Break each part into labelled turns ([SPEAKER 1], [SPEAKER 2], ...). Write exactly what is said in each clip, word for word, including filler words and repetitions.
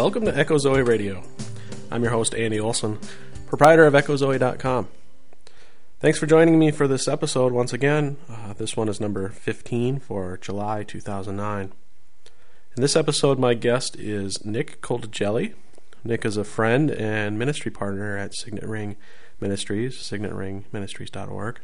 [SPEAKER 1] Welcome to Echo Zoe Radio. I'm your host, Andy Olson, proprietor of Echo Zoe dot com. Thanks for joining me for this episode once again. Uh, this one is number fifteen for July two thousand nine. In this episode, my guest is Nick Coldigelli. Nick is a friend and ministry partner at Signet Ring Ministries, signet ring ministries dot org.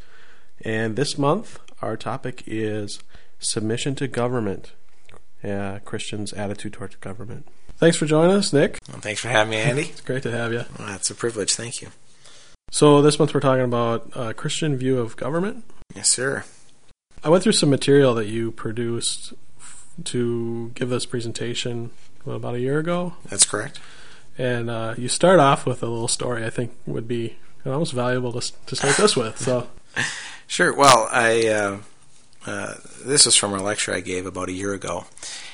[SPEAKER 1] And this month, our topic is submission to government, uh, Christians' attitude towards government. Thanks for joining us, Nick.
[SPEAKER 2] Well, thanks for having me, Andy.
[SPEAKER 1] It's great to have you.
[SPEAKER 2] Well, it's a privilege. Thank you.
[SPEAKER 1] So this month we're talking about a Christian view of government.
[SPEAKER 2] Yes, sir.
[SPEAKER 1] I went through some material that you produced f- to give this presentation what, about a year ago.
[SPEAKER 2] That's correct.
[SPEAKER 1] And uh, you start off with a little story I think would be almost valuable to, to start this with. So,
[SPEAKER 2] Sure. Well, I uh, uh, this was from a lecture I gave about a year ago.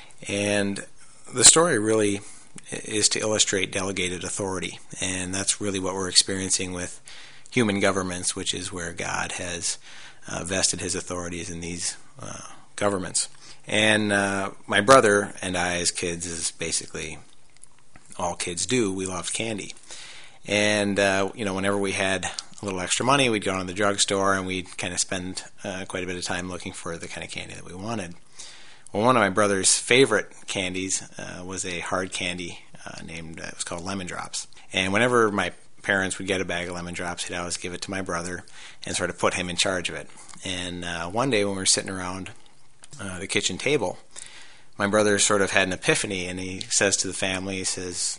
[SPEAKER 2] And the story really is to illustrate delegated authority. And that's really what we're experiencing with human governments, which is where God has uh, vested his authorities in these uh, governments. And uh, my brother and I, as kids, as basically all kids do, we loved candy. And, uh, you know, whenever we had a little extra money, we'd go to the drugstore and we'd kind of spend uh, quite a bit of time looking for the kind of candy that we wanted. Well, one of my brother's favorite candies uh, was a hard candy uh, named, uh, it was called Lemon Drops. And whenever my parents would get a bag of Lemon Drops, he'd always give it to my brother and sort of put him in charge of it. And uh, one day when we were sitting around uh, the kitchen table, my brother sort of had an epiphany, and he says to the family, he says,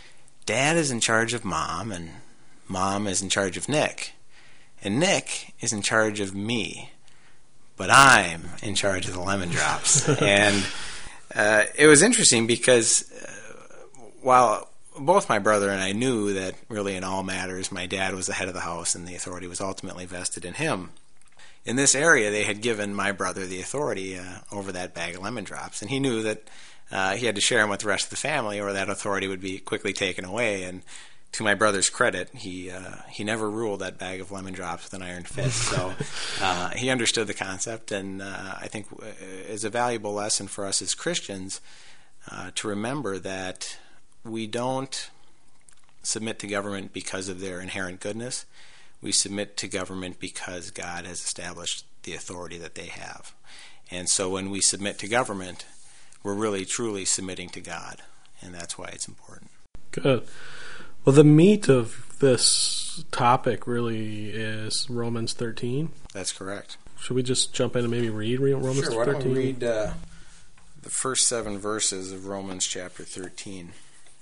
[SPEAKER 2] Dad is in charge of Mom, and Mom is in charge of Nick, and Nick is in charge of me. But I'm in charge of the Lemon Drops. And uh, it was interesting because uh, while both my brother and I knew that really in all matters my dad was the head of the house and the authority was ultimately vested in him, in this area they had given my brother the authority uh, over that bag of Lemon Drops. And he knew that uh, he had to share them with the rest of the family or that authority would be quickly taken away. And to my brother's credit, he uh, he never ruled that bag of Lemon Drops with an iron fist. So uh, he understood the concept, and uh, I think is a valuable lesson for us as Christians uh, to remember that we don't submit to government because of their inherent goodness. We submit to government because God has established the authority that they have. And so when we submit to government, we're really truly submitting to God, and that's why it's important.
[SPEAKER 1] Good. Well, the meat of this topic really is Romans thirteen.
[SPEAKER 2] That's correct.
[SPEAKER 1] Should we just jump in and maybe read Romans
[SPEAKER 2] sure, why
[SPEAKER 1] thirteen?
[SPEAKER 2] Don't we read uh, the first seven verses of Romans chapter thirteen.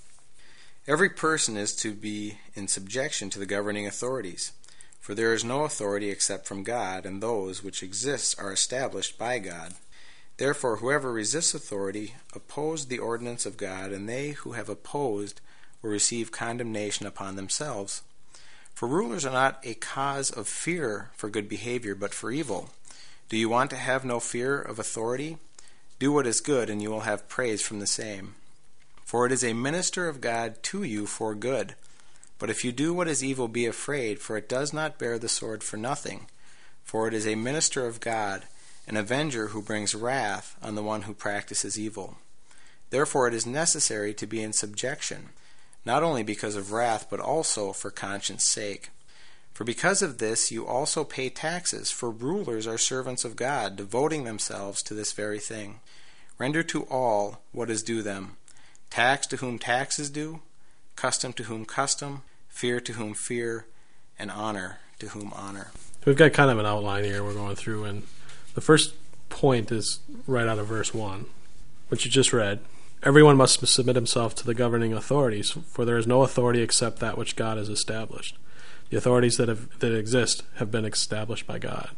[SPEAKER 2] Every person is to be in subjection to the governing authorities, for there is no authority except from God, and those which exist are established by God. Therefore, whoever resists authority opposes the ordinance of God, and they who have opposed will receive condemnation upon themselves. For rulers are not a cause of fear for good behavior, but for evil. Do you want to have no fear of authority? Do what is good, and you will have praise from the same. For it is a minister of God to you for good. But if you do what is evil, be afraid, for it does not bear the sword for nothing. For it is a minister of God, an avenger who brings wrath on the one who practices evil. Therefore it is necessary to be in subjection, not only because of wrath, but also for conscience sake. For because of this you also pay taxes, for rulers are servants of God, devoting themselves to this very thing. Render to all what is due them, tax to whom tax is due, custom to whom custom, fear to whom fear, and honor to whom honor.
[SPEAKER 1] We've got kind of an outline here we're going through, and the first point is right out of verse one, which you just read. Everyone must submit himself to the governing authorities, for there is no authority except that which God has established. The authorities that have that exist have been established by God.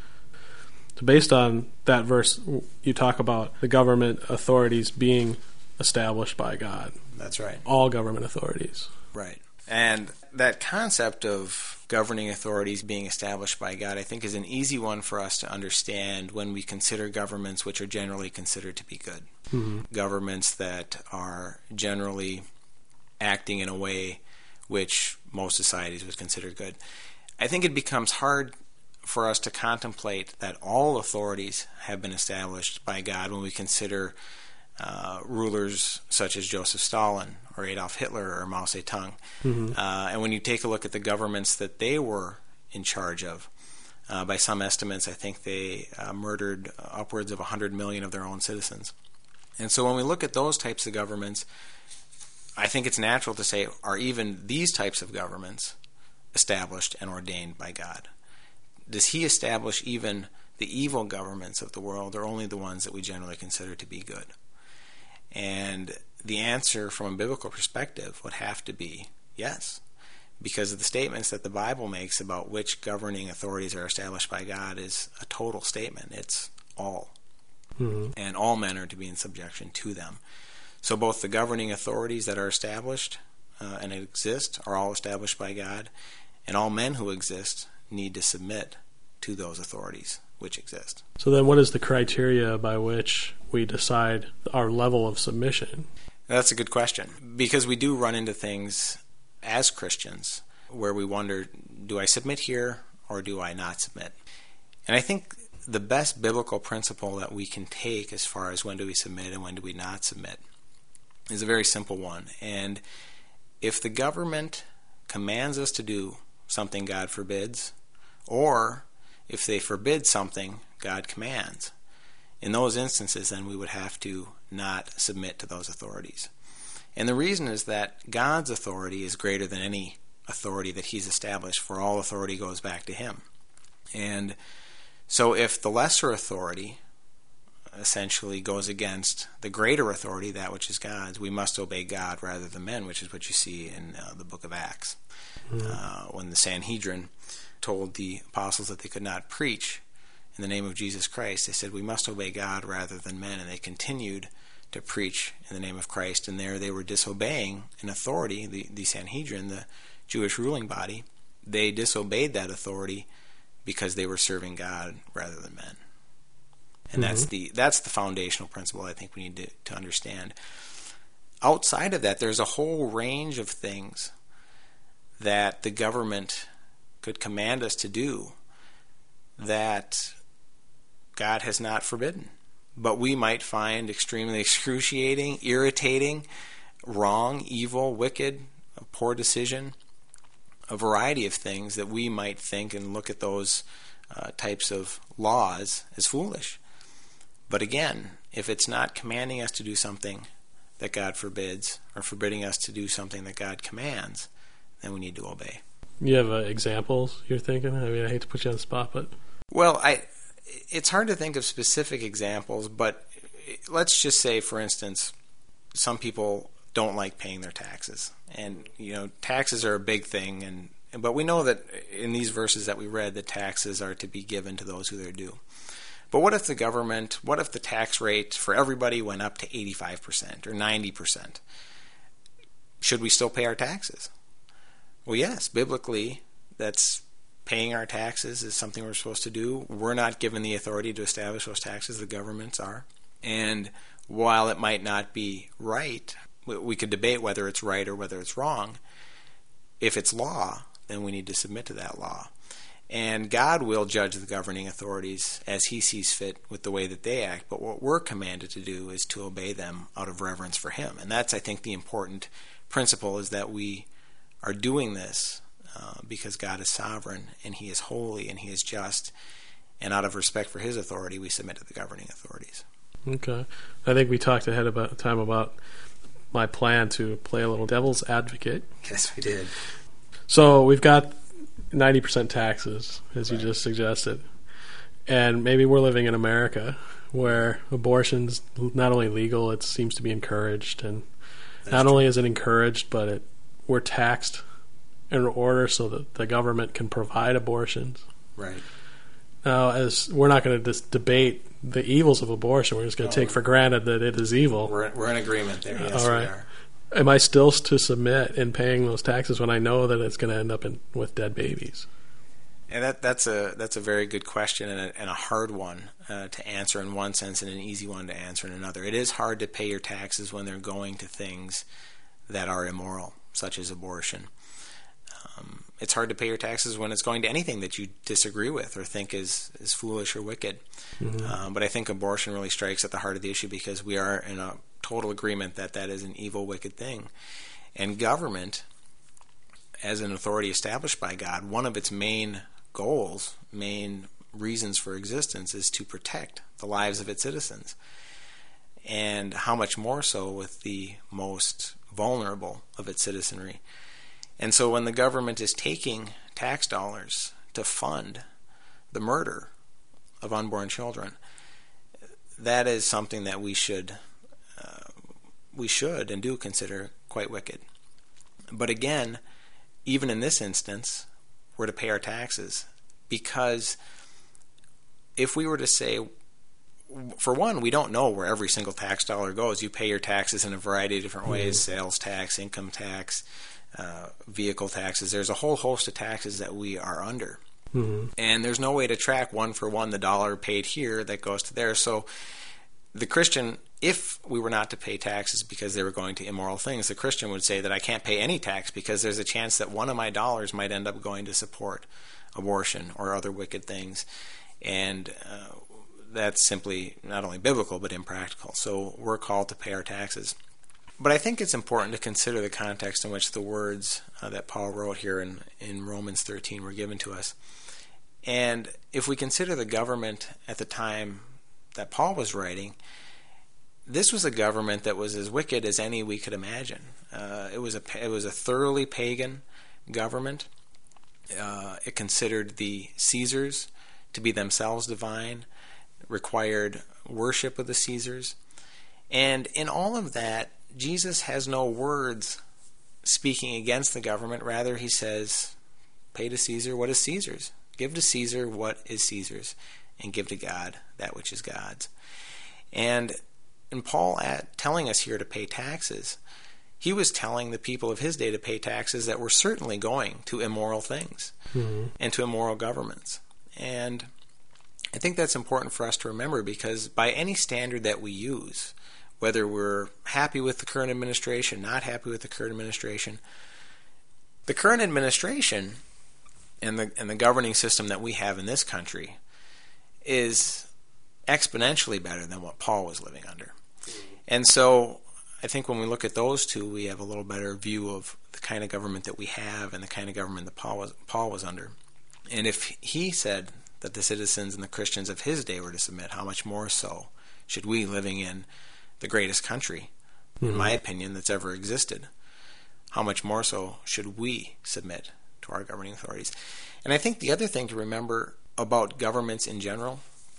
[SPEAKER 1] So based on that verse, you talk about the government authorities being established by God.
[SPEAKER 2] That's right.
[SPEAKER 1] All government authorities.
[SPEAKER 2] Right. And that concept of governing authorities being established by God, I think, is an easy one for us to understand when we consider governments which are generally considered to be good. Mm-hmm. Governments that are generally acting in a way which most societies would consider good. I think it becomes hard for us to contemplate that all authorities have been established by God when we consider uh, rulers such as Joseph Stalin or Adolf Hitler or Mao Zedong. Mm-hmm. Uh, and when you take a look at the governments that they were in charge of, uh, by some estimates, I think they uh, murdered upwards of one hundred million of their own citizens. And so when we look at those types of governments, I think it's natural to say, are even these types of governments established and ordained by God? Does he establish even the evil governments of the world, or only the ones that we generally consider to be good? And the answer from a biblical perspective would have to be yes, because of the statements that the Bible makes about which governing authorities are established by God is a total statement. It's all. Mm-hmm. And all men are to be in subjection to them. So both the governing authorities that are established uh, and exist are all established by God, and all men who exist need to submit to those authorities which exist.
[SPEAKER 1] So then what is the criteria by which we decide our level of submission?
[SPEAKER 2] That's a good question, because we do run into things as Christians where we wonder, do I submit here or do I not submit? And I think the best biblical principle that we can take as far as when do we submit and when do we not submit is a very simple one. And if the government commands us to do something God forbids, or if they forbid something God commands, in those instances then we would have to not submit to those authorities. And the reason is that God's authority is greater than any authority that he's established, for all authority goes back to him. And so if the lesser authority essentially goes against the greater authority, that which is God's, we must obey God rather than men, which is what you see in uh, the book of Acts. Mm-hmm. Uh, when the Sanhedrin told the apostles that they could not preach in the name of Jesus Christ, they said, we must obey God rather than men, and they continued to preach in the name of Christ, and there they were disobeying an authority, the, the Sanhedrin, the Jewish ruling body. They disobeyed that authority because they were serving God rather than men. And mm-hmm. that's the that's the foundational principle I think we need to, to understand. Outside of that, there's a whole range of things that the government could command us to do that God has not forbidden, but we might find extremely excruciating, irritating, wrong, evil, wicked, a poor decision, a variety of things that we might think and look at those uh, types of laws as foolish. But again, if it's not commanding us to do something that God forbids, or forbidding us to do something that God commands, then we need to obey.
[SPEAKER 1] You have uh, examples you're thinking? I mean, I hate to put you on the spot, but...
[SPEAKER 2] Well, I, it's hard to think of specific examples, but let's just say, for instance, some people don't like paying their taxes. And, you know, taxes are a big thing, and but we know that in these verses that we read, that taxes are to be given to those who they're due. But what if the government, what if the tax rate for everybody went up to eighty-five percent or ninety percent? Should we still pay our taxes? Well, yes, biblically, that's paying our taxes is something we're supposed to do. We're not given the authority to establish those taxes. The governments are. And while it might not be right, we could debate whether it's right or whether it's wrong. If it's law, then we need to submit to that law. And God will judge the governing authorities as he sees fit with the way that they act. But what we're commanded to do is to obey them out of reverence for him. And that's, I think, the important principle, is that we are doing this uh, because God is sovereign and he is holy and he is just. And out of respect for his authority, we submit to the governing authorities.
[SPEAKER 1] Okay. I think we talked ahead of time about my plan to play a little devil's advocate.
[SPEAKER 2] Yes, we did.
[SPEAKER 1] So we've got ninety percent taxes, as
[SPEAKER 2] right.
[SPEAKER 1] you just suggested. And maybe we're living in America where abortion's not only legal, it seems to be encouraged. And That's not true. Only is it encouraged, but it, we're taxed in order so that the government can provide abortions.
[SPEAKER 2] Right.
[SPEAKER 1] Now, as we're not going to just debate the evils of abortion, we're just going to no, take for granted that it is evil.
[SPEAKER 2] We're, we're in agreement there. Yes,
[SPEAKER 1] All right.
[SPEAKER 2] we are.
[SPEAKER 1] Am I still to submit in paying those taxes when I know that it's going to end up in, with dead babies?
[SPEAKER 2] And that that's a that's a very good question, and a, and a hard one uh, to answer in one sense and an easy one to answer in another. It is hard to pay your taxes when they're going to things that are immoral, such as abortion. Um, it's hard to pay your taxes when it's going to anything that you disagree with or think is, is foolish or wicked. Mm-hmm. Um, but I think abortion really strikes at the heart of the issue because we are in a total agreement that that is an evil, wicked thing. And government, as an authority established by God, one of its main goals, main reasons for existence is to protect the lives of its citizens. And how much more so with the most vulnerable of its citizenry. And so when the government is taking tax dollars to fund the murder of unborn children, that is something that we should uh, we should and do consider quite wicked. But again, even in this instance, we're to pay our taxes because if we were to say, for one, we don't know where every single tax dollar goes. You pay your taxes in a variety of different ways, mm-hmm. sales tax, income tax, uh, vehicle taxes. There's a whole host of taxes that we are under. Mm-hmm. And there's no way to track one for one the dollar paid here that goes to there. So the Christian, if we were not to pay taxes because they were going to immoral things, the Christian would say that I can't pay any tax because there's a chance that one of my dollars might end up going to support abortion or other wicked things. And uh, that's simply not only biblical but impractical. So we're called to pay our taxes. But I think it's important to consider the context in which the words uh, that Paul wrote here in, in Romans thirteen were given to us. And if we consider the government at the time that Paul was writing, this was a government that was as wicked as any we could imagine. Uh, it was a it was a thoroughly pagan government. Uh, it considered the Caesars to be themselves divine, required worship of the Caesars. And in all of that, Jesus has no words speaking against the government. Rather, he says, pay to Caesar what is Caesar's. Give to Caesar what is Caesar's, and give to God that which is God's. And in Paul at, telling us here to pay taxes, he was telling the people of his day to pay taxes that were certainly going to immoral things mm-hmm. and to immoral governments. And I think that's important for us to remember because by any standard that we use, whether we're happy with the current administration, not happy with the current administration, the current administration and the and the governing system that we have in this country is exponentially better than what Paul was living under. And so I think when we look at those two, we have a little better view of the kind of government that we have and the kind of government that Paul was, Paul was under. And if he said that the citizens and the Christians of his day were to submit, how much more so should we, living in the greatest country, mm-hmm. in my opinion, that's ever existed, how much more so should we submit to our governing authorities? And I think the other thing to remember about governments in general,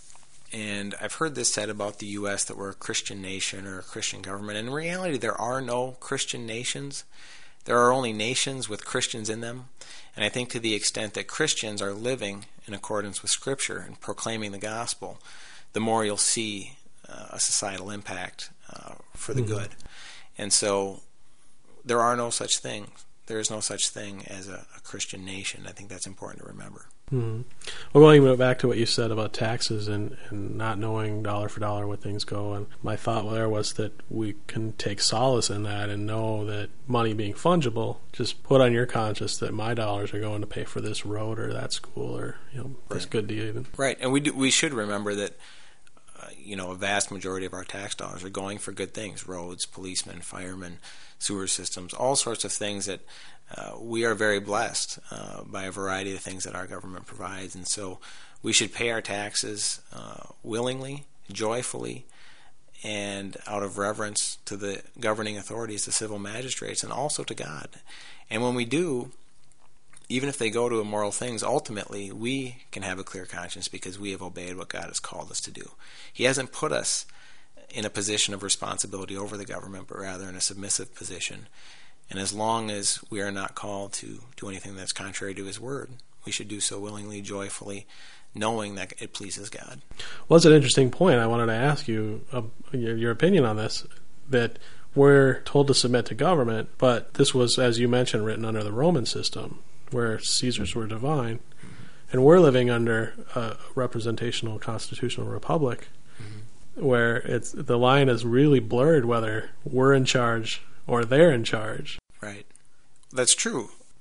[SPEAKER 2] and I've heard this said about the U S that we're a Christian nation or a Christian government, and in reality there are no Christian nations. There are only nations with Christians in them. And I think to the extent that Christians are living in accordance with Scripture and proclaiming the gospel, the more you'll see uh, a societal impact uh, for the mm-hmm. good. And so there are no such things. There is no such thing as a, a Christian nation. I think that's important to remember.
[SPEAKER 1] Mm-hmm. Well, going back to what you said about taxes and, and not knowing dollar for dollar where things go, and my thought there was that we can take solace in that and know that money being fungible, just put on your conscience that my dollars are going to pay for this road or that school or you know this
[SPEAKER 2] right.
[SPEAKER 1] good deal even.
[SPEAKER 2] Right, and we do, we should remember that uh, you know a vast majority of our tax dollars are going for good things: roads, policemen, firemen, sewer systems, all sorts of things that uh, we are very blessed uh, by a variety of things that our government provides. And so we should pay our taxes uh, willingly, joyfully, and out of reverence to the governing authorities, the civil magistrates, and also to God. And when we do, even if they go to immoral things, ultimately we can have a clear conscience because we have obeyed what God has called us to do. He hasn't put us in a position of responsibility over the government, but rather in a submissive position. And as long as we are not called to do anything that's contrary to His Word, we should do so willingly, joyfully, knowing that it pleases God.
[SPEAKER 1] Well, that's an interesting point. I wanted to ask you uh, your, your opinion on this, that we're told to submit to government, but this was, as you mentioned, written under the Roman system, where Caesars were divine, and we're living under a representational constitutional republic, mm-hmm. where it's the line is really blurred whether we're in charge or they're in charge.
[SPEAKER 2] Right. That's true.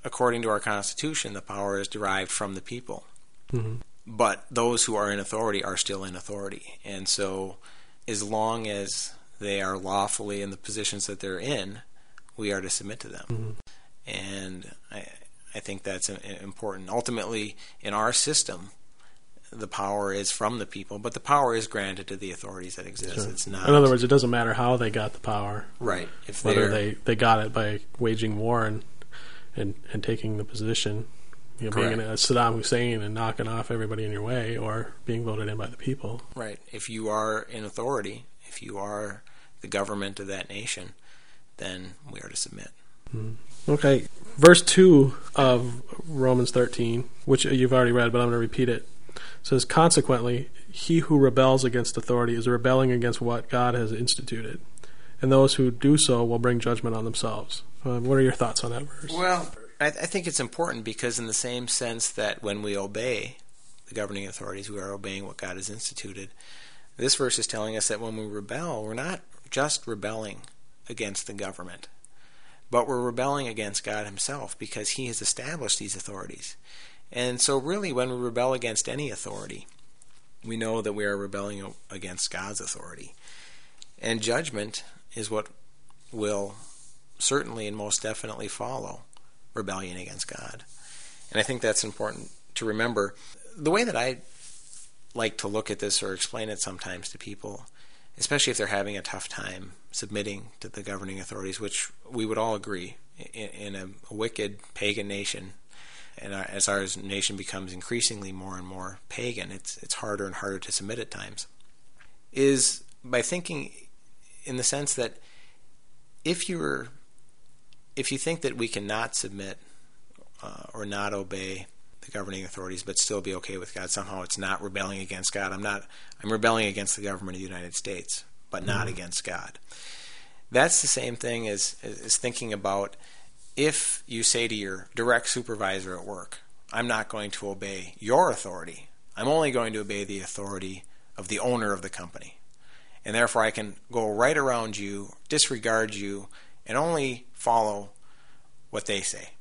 [SPEAKER 2] according to our Constitution, the power is derived from the people.
[SPEAKER 1] Mm-hmm.
[SPEAKER 2] But those who are in authority are still in authority. And so as long as they are lawfully in the positions that they're in, we are to submit to them.
[SPEAKER 1] Mm-hmm.
[SPEAKER 2] And I, I think that's important. Ultimately, in our system, the power is from the people, but the power is granted to the authorities that exist.
[SPEAKER 1] Sure.
[SPEAKER 2] It's not.
[SPEAKER 1] In other words, it doesn't matter how they got the power.
[SPEAKER 2] Right. If
[SPEAKER 1] whether they, they got it by waging war and and, and taking the position, you know, being a Saddam Hussein and knocking off everybody in your way, or being voted in by the people.
[SPEAKER 2] Right. If you are in authority, if you are the government of that nation, then we are to submit.
[SPEAKER 1] Mm. Okay. Verse two of Romans thirteen, which you've already read, but I'm going to repeat it, says, consequently, he who rebels against authority is rebelling against what God has instituted, and those who do so will bring judgment on themselves. Uh, what are your thoughts on that verse?
[SPEAKER 2] Well, I, I think it's important because in the same sense that when we obey the governing authorities, we are obeying what God has instituted. This verse is telling us that when we rebel, we're not just rebelling against the government, but we're rebelling against God himself because he has established these authorities. And so really when we rebel against any authority, we know that we are rebelling against God's authority. And judgment is what will certainly and most definitely follow rebellion against God. And I think that's important to remember. The way that I like to look at this or explain it sometimes to people, especially if they're having a tough time submitting to the governing authorities, which we would all agree, in, in a, a wicked pagan nation, and our, as our nation becomes increasingly more and more pagan, it's it's harder and harder to submit at times, is by thinking in the sense that if you're if you think that we cannot submit uh, or not obey the governing authorities but still be okay with God, somehow it's not rebelling against God. I'm not I'm rebelling against the government of the United States, but not mm-hmm. against God. That's the same thing as as thinking about if you say to your direct supervisor at work, I'm not going to obey your authority. I'm only going to obey the authority of the owner of the company. And therefore I can go right around you, disregard you, and only follow what they say.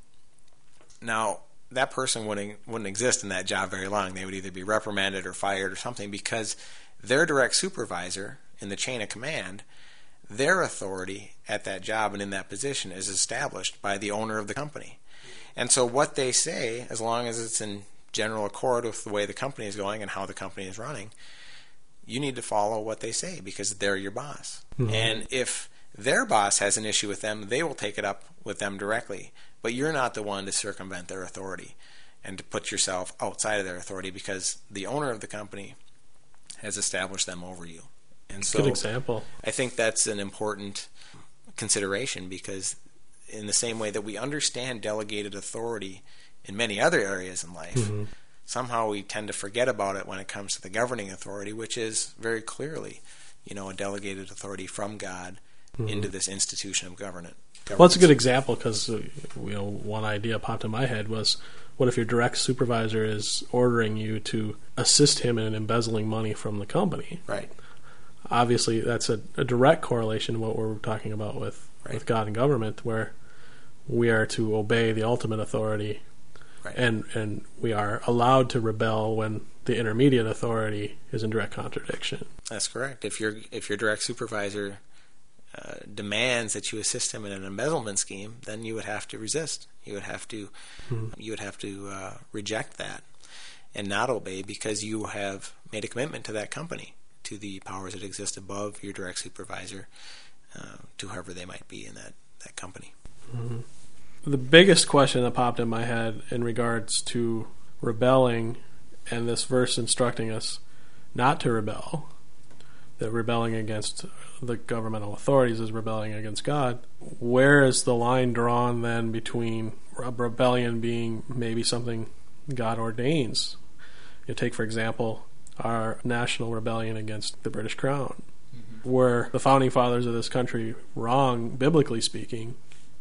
[SPEAKER 2] Now, that person wouldn't, wouldn't exist in that job very long. They would either be reprimanded or fired or something because their direct supervisor in the chain of command, their authority at that job and in that position is established by the owner of the company. And so what they say, as long as it's in general accord with the way the company is going and how the company is running, you need to follow what they say because they're your boss. Mm-hmm. And if their boss has an issue with them, they will take it up with them directly. But you're not the one to circumvent their authority and to put yourself outside of their authority because the owner of the company has established them over you. And so
[SPEAKER 1] good example.
[SPEAKER 2] I think that's an important consideration because in the same way that we understand delegated authority in many other areas in life, mm-hmm. somehow we tend to forget about it when it comes to the governing authority, which is very clearly, you know, a delegated authority from God mm-hmm. into this institution of government.
[SPEAKER 1] Well, it's a good example because uh, you know, one idea popped in my head was, what if your direct supervisor is ordering you to assist him in embezzling money from the company?
[SPEAKER 2] Right.
[SPEAKER 1] Obviously, that's a, a direct correlation to what we're talking about with, right. with God and government, where we are to obey the ultimate authority, right. and and we are allowed to rebel when the intermediate authority is in direct contradiction.
[SPEAKER 2] That's correct. If your if your direct supervisor uh, demands that you assist him in an embezzlement scheme, then you would have to resist. You would have to hmm. you would have to uh, reject that and not obey because you have made a commitment to that company, to the powers that exist above your direct supervisor, uh, to whoever they might be in that, that company.
[SPEAKER 1] Mm-hmm. The biggest question that popped in my head in regards to rebelling and this verse instructing us not to rebel, that rebelling against the governmental authorities is rebelling against God, where is the line drawn then between rebellion being maybe something God ordains? You take, for example, our national rebellion against the British Crown. Mm-hmm. Were the founding fathers of this country wrong, biblically speaking,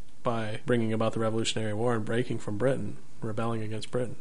[SPEAKER 1] by bringing about the Revolutionary War and breaking from Britain, rebelling against Britain?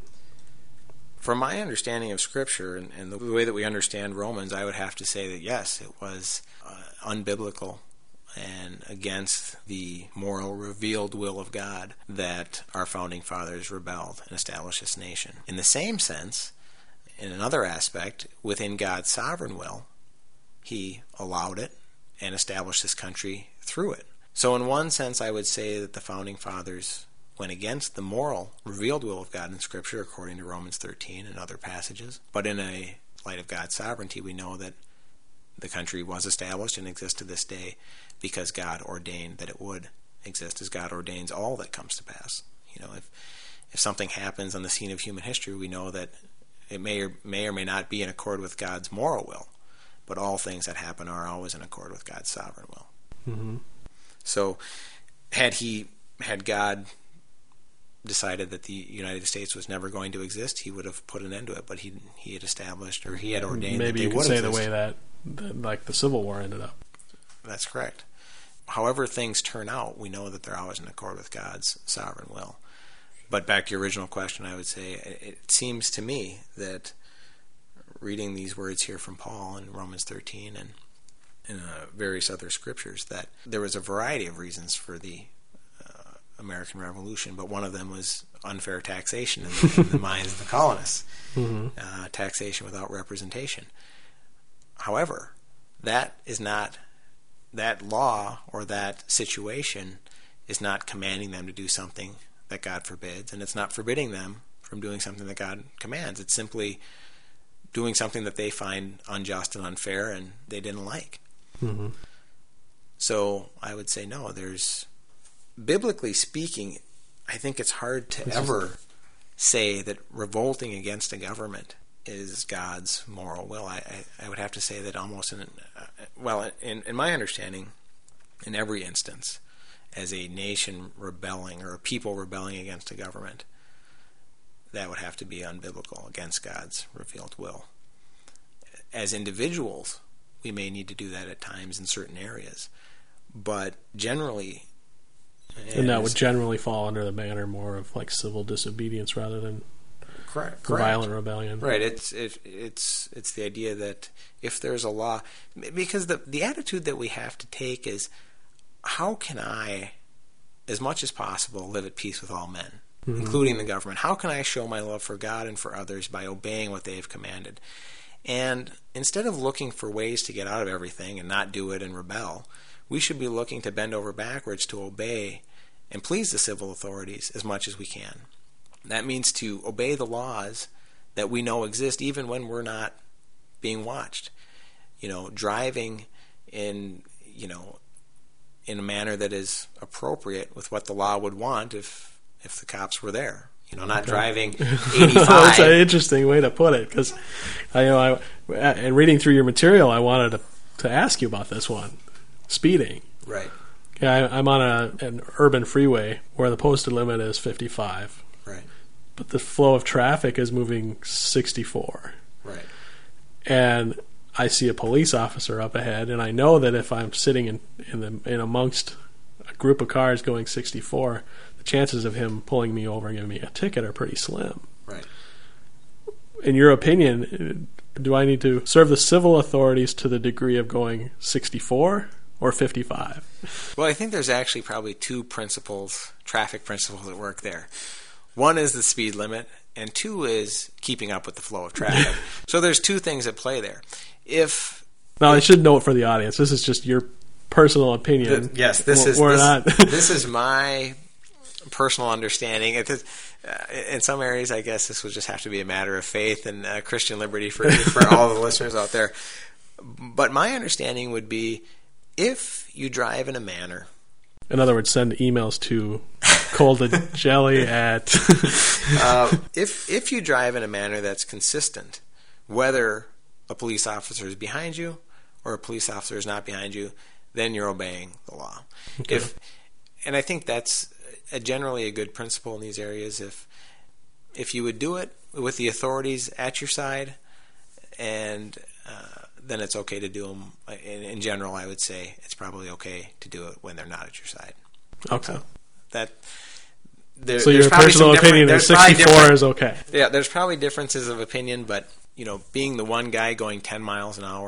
[SPEAKER 2] From my understanding of Scripture and, and the way that we understand Romans, I would have to say that yes, it was uh, unbiblical and against the moral revealed will of God that our founding fathers rebelled and established this nation. In the same sense, in another aspect, within God's sovereign will, he allowed it and established this country through it. So in one sense, I would say that the founding fathers went against the moral revealed will of God in Scripture, according to Romans thirteen and other passages. But in a light of God's sovereignty, we know that the country was established and exists to this day because God ordained that it would exist, as God ordains all that comes to pass. You know, if if something happens on the scene of human history, we know that it may or may or may not be in accord with God's moral will, but all things that happen are always in accord with God's sovereign will.
[SPEAKER 1] Mm-hmm.
[SPEAKER 2] So, had he had God decided that the United States was never going to exist, he would have put an end to it. But he he had established, or he had ordained.
[SPEAKER 1] Maybe
[SPEAKER 2] that they
[SPEAKER 1] you could
[SPEAKER 2] would
[SPEAKER 1] say
[SPEAKER 2] exist.
[SPEAKER 1] the way that, that like the Civil War ended up.
[SPEAKER 2] That's correct. However things turn out, we know that they're always in accord with God's sovereign will. But back to your original question, I would say it seems to me that reading these words here from Paul in Romans thirteen and in uh, various other scriptures, that there was a variety of reasons for the uh, American Revolution, but one of them was unfair taxation in the, in the minds of the colonists,
[SPEAKER 1] mm-hmm.
[SPEAKER 2] uh, taxation without representation. However, that is not, that law or that situation is not commanding them to do something that God forbids, and it's not forbidding them from doing something that God commands. It's simply doing something that they find unjust and unfair and they didn't like.
[SPEAKER 1] Mm-hmm.
[SPEAKER 2] So I would say no, there's, biblically speaking, I think it's hard to
[SPEAKER 1] This
[SPEAKER 2] ever
[SPEAKER 1] is...
[SPEAKER 2] say that revolting against a government is God's moral will. I, I, I would have to say that almost in, uh, well, in, in my understanding, in every instance, as a nation rebelling or a people rebelling against a government, that would have to be unbiblical, against God's revealed will. As individuals, we may need to do that at times in certain areas, but generally...
[SPEAKER 1] And that would generally fall under the banner more of like civil disobedience rather than
[SPEAKER 2] correct,
[SPEAKER 1] correct. violent rebellion.
[SPEAKER 2] Right. It's it, it's it's the idea that if there's a law, because the the attitude that we have to take is, how can I, as much as possible, live at peace with all men, mm-hmm. including the government? How can I show my love for God and for others by obeying what they have commanded? And instead of looking for ways to get out of everything and not do it and rebel, we should be looking to bend over backwards to obey and please the civil authorities as much as we can. That means to obey the laws that we know exist even when we're not being watched. You know, driving in, you know, in a manner that is appropriate with what the law would want if if the cops were there. You know, not okay. driving eighty-five.
[SPEAKER 1] That's an interesting way to put it, because I you know, I, and reading through your material, I wanted to to ask you about this one, speeding.
[SPEAKER 2] Right.
[SPEAKER 1] Yeah, I, I'm on a, an urban freeway where the posted limit is fifty-five.
[SPEAKER 2] Right.
[SPEAKER 1] But the flow of traffic is moving sixty-four.
[SPEAKER 2] Right.
[SPEAKER 1] And I see a police officer up ahead, and I know that if I'm sitting in in, the, in amongst a group of cars going sixty-four, the chances of him pulling me over and giving me a ticket are pretty slim.
[SPEAKER 2] Right.
[SPEAKER 1] In your opinion, do I need to serve the civil authorities to the degree of going sixty-four or fifty-five?
[SPEAKER 2] Well, I think there's actually probably two principles, traffic principles that work there. One is the speed limit, and two is keeping up with the flow of traffic. So there's two things at play there. If
[SPEAKER 1] now, I should note for the audience, this is just your personal opinion.
[SPEAKER 2] The, yes, this
[SPEAKER 1] we're,
[SPEAKER 2] is
[SPEAKER 1] we're
[SPEAKER 2] this,
[SPEAKER 1] not.
[SPEAKER 2] This is my personal understanding. It is, uh, in some areas, I guess this would just have to be a matter of faith and uh, Christian liberty for for all the listeners out there. But my understanding would be, if you drive in a manner,
[SPEAKER 1] in other words, send emails to coldjelly at
[SPEAKER 2] uh, if if you drive in a manner that's consistent, whether a police officer is behind you or a police officer is not behind you, then you're obeying the law.
[SPEAKER 1] Okay.
[SPEAKER 2] If and I think that's a generally a good principle in these areas. If if you would do it with the authorities at your side, and uh, then it's okay to do them. In, in general, I would say it's probably okay to do it when they're not at your side.
[SPEAKER 1] Okay.
[SPEAKER 2] So that. There,
[SPEAKER 1] so your personal opinion is sixty-four is okay.
[SPEAKER 2] Yeah, there's probably differences of opinion, but you know, being the one guy going ten miles an hour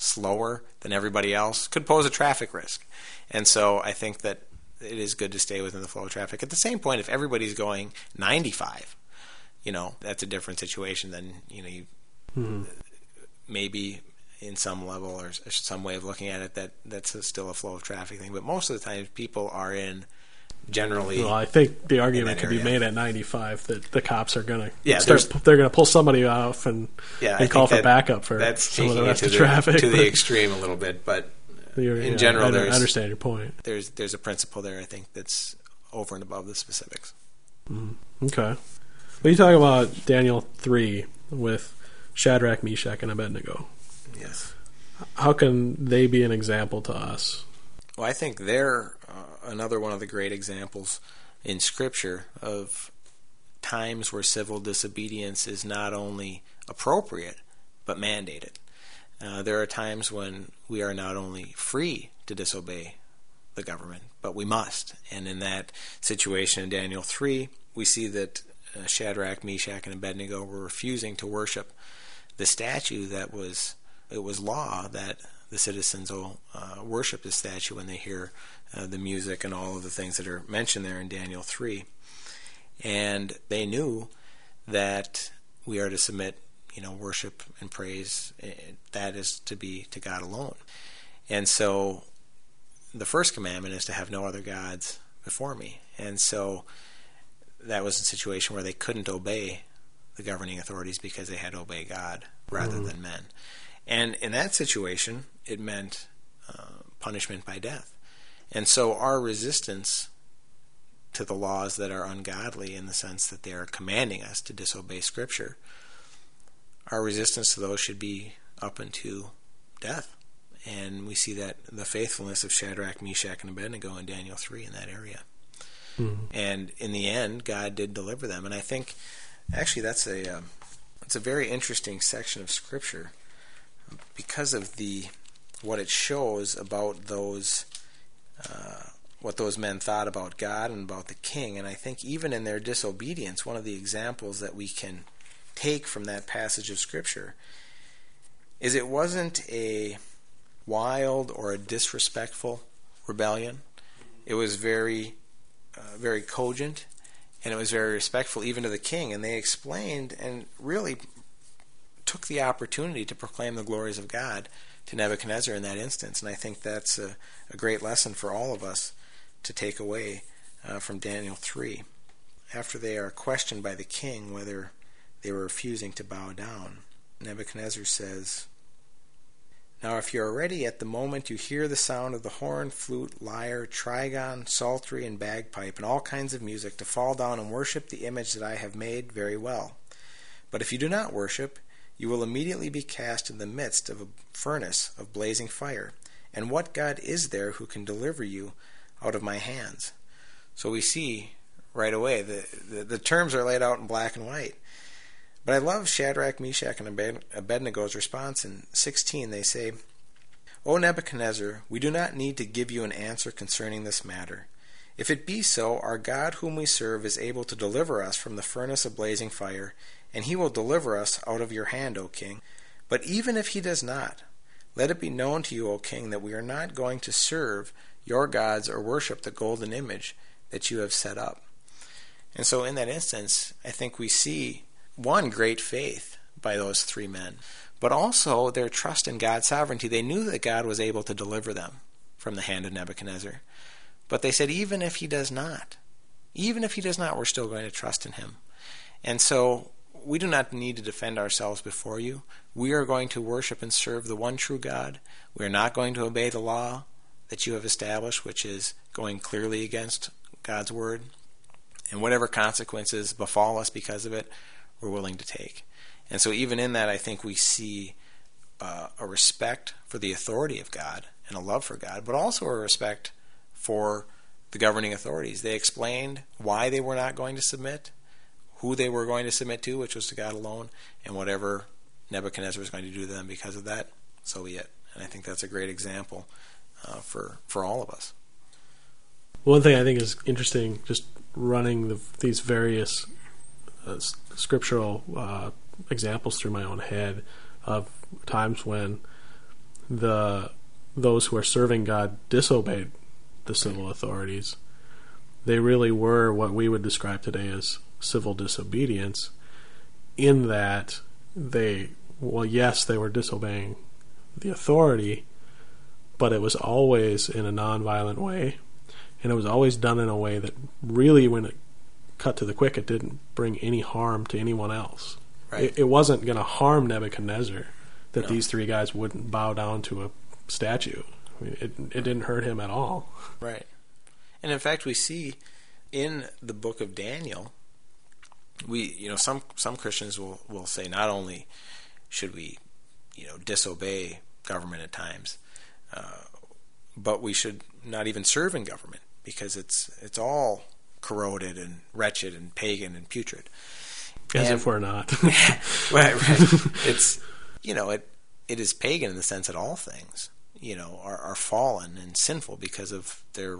[SPEAKER 2] slower than everybody else could pose a traffic risk. And so I think that it is good to stay within the flow of traffic. At the same point, if everybody's going ninety-five, you know, that's a different situation than, you know, you mm-hmm. maybe in some level or some way of looking at it that that's a, still a flow of traffic thing. But most of the time, people are in generally.
[SPEAKER 3] Well, I think the argument could area. be made at ninety-five that the cops are going to
[SPEAKER 2] yeah,
[SPEAKER 3] start. They're going to pull somebody off and,
[SPEAKER 2] yeah,
[SPEAKER 3] and call for
[SPEAKER 2] that,
[SPEAKER 3] backup for
[SPEAKER 2] that's
[SPEAKER 3] some of the rest
[SPEAKER 2] to
[SPEAKER 3] of
[SPEAKER 2] the,
[SPEAKER 3] traffic
[SPEAKER 2] to the extreme a little bit, but. In
[SPEAKER 3] yeah,
[SPEAKER 2] general,
[SPEAKER 3] I,
[SPEAKER 2] there's,
[SPEAKER 3] I understand your point.
[SPEAKER 2] There's there's a principle there, I think, that's over and above the specifics.
[SPEAKER 3] Mm, okay. Well, you talk about Daniel three with Shadrach, Meshach, and Abednego.
[SPEAKER 2] Yes.
[SPEAKER 3] How can they be an example to us?
[SPEAKER 2] Well, I think they're uh, another one of the great examples in Scripture of times where civil disobedience is not only appropriate, but mandated. Uh, there are times when we are not only free to disobey the government, but we must. And in that situation in Daniel three, we see that uh, Shadrach, Meshach, and Abednego were refusing to worship the statue that was, it was law that the citizens will uh, worship the statue when they hear uh, the music and all of the things that are mentioned there in Daniel three. And they knew that we are to submit, you know, worship and praise, that is to be to God alone. And so the first commandment is to have no other gods before me. And so that was a situation where they couldn't obey the governing authorities because they had to obey God rather mm-hmm. than men. And in that situation, it meant uh, punishment by death. And so our resistance to the laws that are ungodly in the sense that they are commanding us to disobey Scripture, our resistance to those should be up unto death. And we see that the faithfulness of Shadrach, Meshach, and Abednego in Daniel three in that area. Mm-hmm. And in the end, God did deliver them. And I think, actually, that's a um, it's a very interesting section of Scripture because of the what it shows about those uh, what those men thought about God and about the king. And I think even in their disobedience, one of the examples that we can take from that passage of Scripture is it wasn't a wild or a disrespectful rebellion. It was very, uh, very cogent, and it was very respectful even to the king. And they explained and really took the opportunity to proclaim the glories of God to Nebuchadnezzar in that instance. And I think that's a, a great lesson for all of us to take away uh, from Daniel three. After they are questioned by the king whether they were refusing to bow down, Nebuchadnezzar says, "Now if you are ready at the moment you hear the sound of the horn, flute, lyre, trigon, psaltery, and bagpipe, and all kinds of music, to fall down and worship the image that I have made, very well. But if you do not worship, you will immediately be cast in the midst of a furnace of blazing fire. And what God is there who can deliver you out of my hands?" So we see right away the, the, the terms are laid out in black and white. But I love Shadrach, Meshach, and Abednego's response in sixteen. They say, "O Nebuchadnezzar, we do not need to give you an answer concerning this matter. If it be so, our God whom we serve is able to deliver us from the furnace of blazing fire, and he will deliver us out of your hand, O king. But even if he does not, let it be known to you, O king, that we are not going to serve your gods or worship the golden image that you have set up." And so in that instance, I think we see one, great faith by those three men, but also their trust in God's sovereignty. They knew that God was able to deliver them from the hand of Nebuchadnezzar. But they said, even if he does not, even if he does not, we're still going to trust in him. And so we do not need to defend ourselves before you. We are going to worship and serve the one true God. We are not going to obey the law that you have established, which is going clearly against God's word. And whatever consequences befall us because of it, we're willing to take. And so even in that, I think we see uh, a respect for the authority of God and a love for God, but also a respect for the governing authorities. They explained why they were not going to submit, who they were going to submit to, which was to God alone, and whatever Nebuchadnezzar was going to do to them because of that, so be it. And I think that's a great example uh, for, for all of us.
[SPEAKER 3] One thing I think is interesting, just running the, these various uh, scriptural uh, examples through my own head of times when the those who are serving God disobeyed the civil authorities, they really were what we would describe today as civil disobedience, in that they, well, yes, they were disobeying the authority, but it was always in a nonviolent way, and it was always done in a way that really, when it cut to the quick, it didn't bring any harm to anyone else.
[SPEAKER 2] Right.
[SPEAKER 3] It, it wasn't going to harm Nebuchadnezzar that
[SPEAKER 2] No.
[SPEAKER 3] these three guys wouldn't bow down to a statue. I mean, it, it didn't hurt him at all.
[SPEAKER 2] Right. And in fact, we see in the book of Daniel, we, you know, some some Christians will, will say not only should we, you know, disobey government at times, uh, but we should not even serve in government, because it's it's all corroded and wretched and pagan and putrid.
[SPEAKER 3] As
[SPEAKER 2] And-
[SPEAKER 3] if we're not.
[SPEAKER 2] right, right. It's, you know, it it is pagan in the sense that all things, you know, are, are fallen and sinful because of their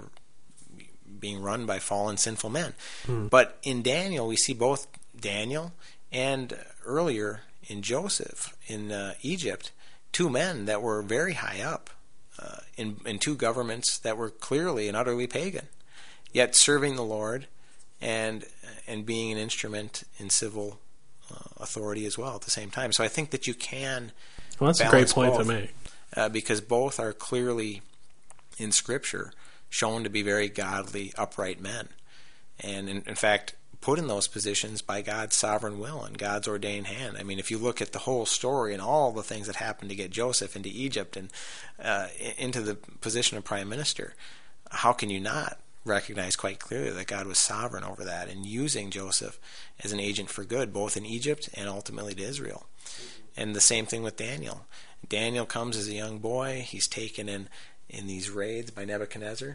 [SPEAKER 2] being run by fallen, sinful men.
[SPEAKER 3] Hmm.
[SPEAKER 2] But in Daniel, we see both Daniel and earlier in Joseph in uh, Egypt, two men that were very high up uh, in, in two governments that were clearly and utterly pagan, yet serving the Lord and and being an instrument in civil uh, authority as well at the same time. So I think that you can
[SPEAKER 3] Well, that's a great
[SPEAKER 2] balance
[SPEAKER 3] point
[SPEAKER 2] both,
[SPEAKER 3] to make.
[SPEAKER 2] uh, because both are clearly in Scripture shown to be very godly, upright men, and in, in fact put in those positions by God's sovereign will and God's ordained hand. I mean, if you look at the whole story and all the things that happened to get Joseph into Egypt and uh, into the position of prime minister, how can you not recognize quite clearly that God was sovereign over that and using Joseph as an agent for good, both in Egypt and ultimately to Israel? And the same thing with Daniel. Daniel comes as a young boy. He's taken in, in these raids by Nebuchadnezzar,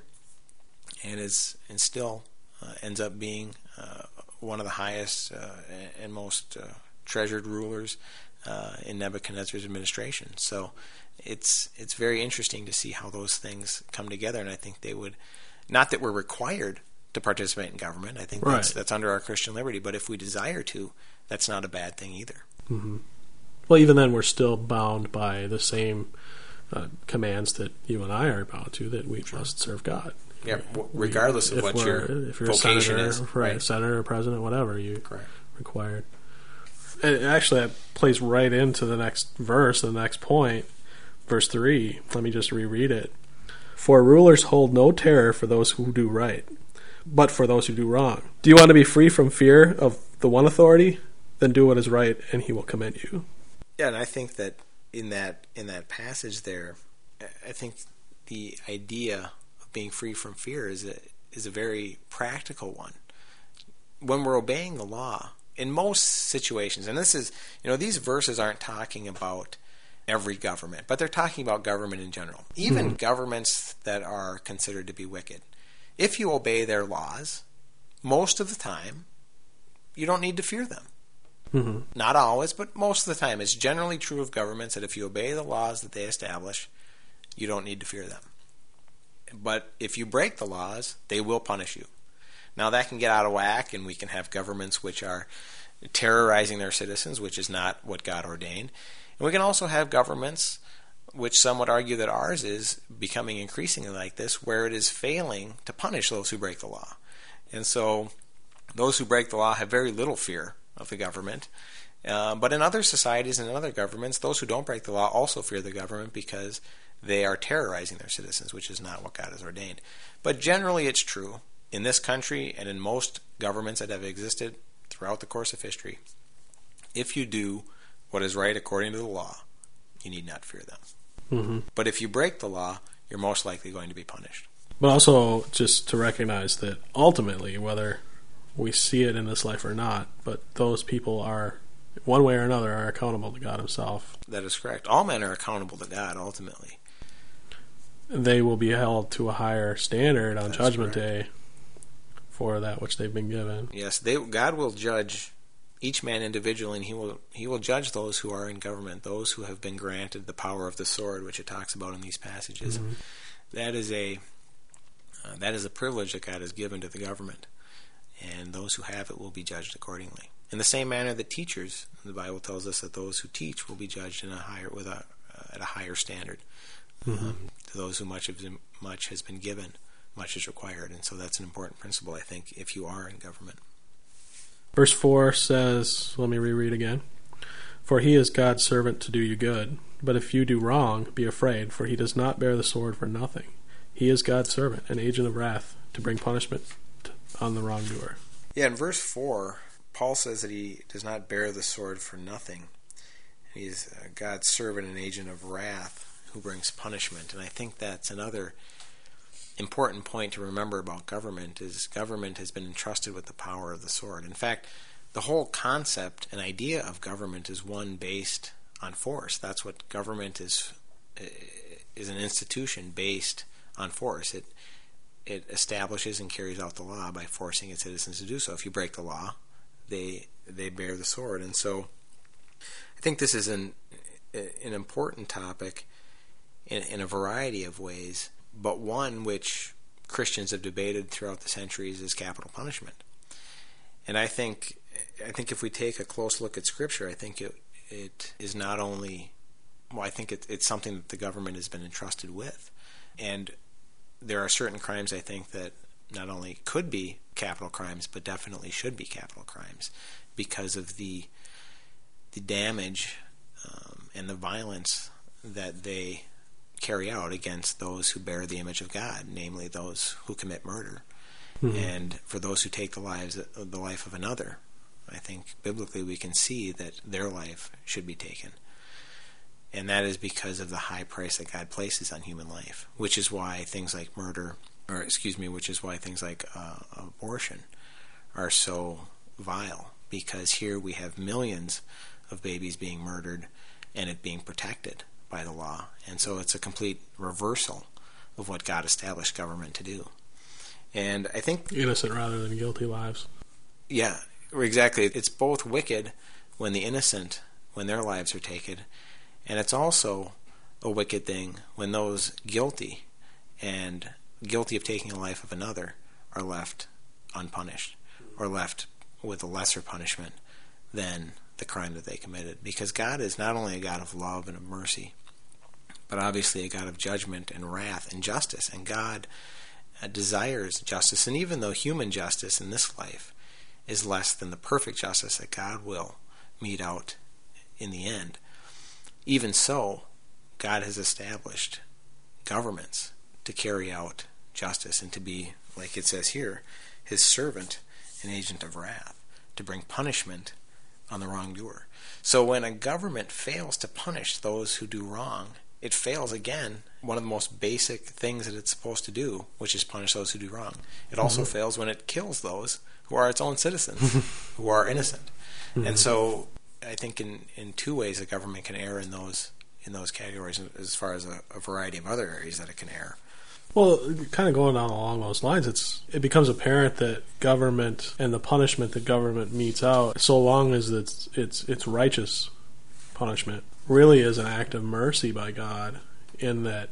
[SPEAKER 2] and is and still uh, ends up being uh, one of the highest uh, and most uh, treasured rulers uh, in Nebuchadnezzar's administration. So it's it's very interesting to see how those things come together, and I think they would, not that we're required to participate in government. I think
[SPEAKER 3] Right.
[SPEAKER 2] that's, that's under our Christian liberty, but if we desire to, that's not a bad thing either.
[SPEAKER 3] Mm-hmm. Well, even then, we're still bound by the same uh, commands that you and I are bound to, that we must serve God.
[SPEAKER 2] Yeah, w- regardless of
[SPEAKER 3] If
[SPEAKER 2] what
[SPEAKER 3] we're-
[SPEAKER 2] your
[SPEAKER 3] if you're a
[SPEAKER 2] vocation
[SPEAKER 3] senator,
[SPEAKER 2] is.
[SPEAKER 3] right? Senator, president, whatever you
[SPEAKER 2] Correct.
[SPEAKER 3] required. And actually, that plays right into the next verse, the next point, verse three. Let me just reread it. For rulers hold no terror for those who do right, but for those who do wrong. Do you want to be free from fear of the one authority? Then do what is right, and he will commend you.
[SPEAKER 2] Yeah, and I think that in that in that passage there, I think the idea of being free from fear is a, is a very practical one. When we're obeying the law, in most situations, and this is, you know, these verses aren't talking about every government, but they're talking about government in general. Even mm. governments that are considered to be wicked. If you obey their laws, most of the time, you don't need to fear them.
[SPEAKER 3] Mm-hmm.
[SPEAKER 2] Not always, but most of the time. It's generally true of governments that if you obey the laws that they establish, you don't need to fear them. But if you break the laws, they will punish you. Now that can get out of whack, and we can have governments which are terrorizing their citizens, which is not what God ordained. And we can also have governments, which some would argue that ours is becoming increasingly like this, where it is failing to punish those who break the law. And so those who break the law have very little fear of the government. Uh, but in other societies and in other governments, those who don't break the law also fear the government because they are terrorizing their citizens, which is not what God has ordained. But generally it's true in this country and in most governments that have existed throughout the course of history. If you do what is right according to the law, you need not fear them.
[SPEAKER 3] Mm-hmm.
[SPEAKER 2] But if you break the law, you're most likely going to be punished.
[SPEAKER 3] But also just to recognize that ultimately, whether we see it in this life or not, but those people are, one way or another, are accountable to God himself.
[SPEAKER 2] That is correct. All men are accountable to God, ultimately.
[SPEAKER 3] They will be held to a higher standard on
[SPEAKER 2] That's
[SPEAKER 3] Judgment
[SPEAKER 2] correct.
[SPEAKER 3] Day for that which they've been given.
[SPEAKER 2] Yes, they, God will judge each man individually, and he will he will judge those who are in government, those who have been granted the power of the sword, which it talks about in these passages.
[SPEAKER 3] Mm-hmm. That
[SPEAKER 2] is a uh, that is a privilege that God has given to the government, and those who have it will be judged accordingly. In the same manner that teachers, the Bible tells us that those who teach will be judged in a higher with a uh, at a higher standard.
[SPEAKER 3] Mm-hmm.
[SPEAKER 2] Um, to those who much, have been, much has been given, much is required. And so that's an important principle, I think, if you are in government.
[SPEAKER 3] Verse four says, let me reread again. For he is God's servant to do you good. But if you do wrong, be afraid, for he does not bear the sword for nothing. He is God's servant, an agent of wrath, to bring punishment on the wrongdoer.
[SPEAKER 2] Yeah, in verse four, Paul says that he does not bear the sword for nothing. He's God's servant, an agent of wrath, who brings punishment. And I think that's another important point to remember about government, is government has been entrusted with the power of the sword. In fact, the whole concept and idea of government is one based on force. That's what government is, is an institution based on force. It it establishes and carries out the law by forcing its citizens to do so. If you break the law, they they bear the sword. And so I think this is an an important topic in, in a variety of ways, but one which Christians have debated throughout the centuries is capital punishment. And I think I think if we take a close look at Scripture, I think it it is not only, well, I think it, it's something that the government has been entrusted with. And there are certain crimes, I think, that not only could be capital crimes, but definitely should be capital crimes because of the the damage um, and the violence that they carry out against those who bear the image of God, namely those who commit murder. Mm-hmm. And for those who take the lives the life of another, I think biblically we can see that their life should be taken. And that is because of the high price that God places on human life, which is why things like murder, or excuse me, which is why things like uh, abortion are so vile, because here we have millions of babies being murdered and it being protected by the law. And so it's a complete reversal of what God established government to do. And I think...
[SPEAKER 3] Innocent rather than guilty lives.
[SPEAKER 2] Yeah, exactly. It's both wicked when the innocent, when their lives are taken, and it's also a wicked thing when those guilty and guilty of taking the life of another are left unpunished or left with a lesser punishment than the crime that they committed. Because God is not only a God of love and of mercy, but obviously a God of judgment and wrath and justice. And God uh, desires justice. And even though human justice in this life is less than the perfect justice that God will mete out in the end, even so, God has established governments to carry out justice and to be, like it says here, his servant, an agent of wrath, to bring punishment on the wrongdoer. So when a government fails to punish those who do wrong, it fails again one of the most basic things that it's supposed to do, which is punish those who do wrong. It also mm-hmm. fails when it kills those who are its own citizens, who are innocent. Mm-hmm. And so I think in, in two ways the government can err in those in those categories, as far as a, a variety of other areas that it can err.
[SPEAKER 3] Well, kind of going on along those lines, it's it becomes apparent that government and the punishment that government metes out, so long as it's it's it's righteous punishment, really is an act of mercy by God, in that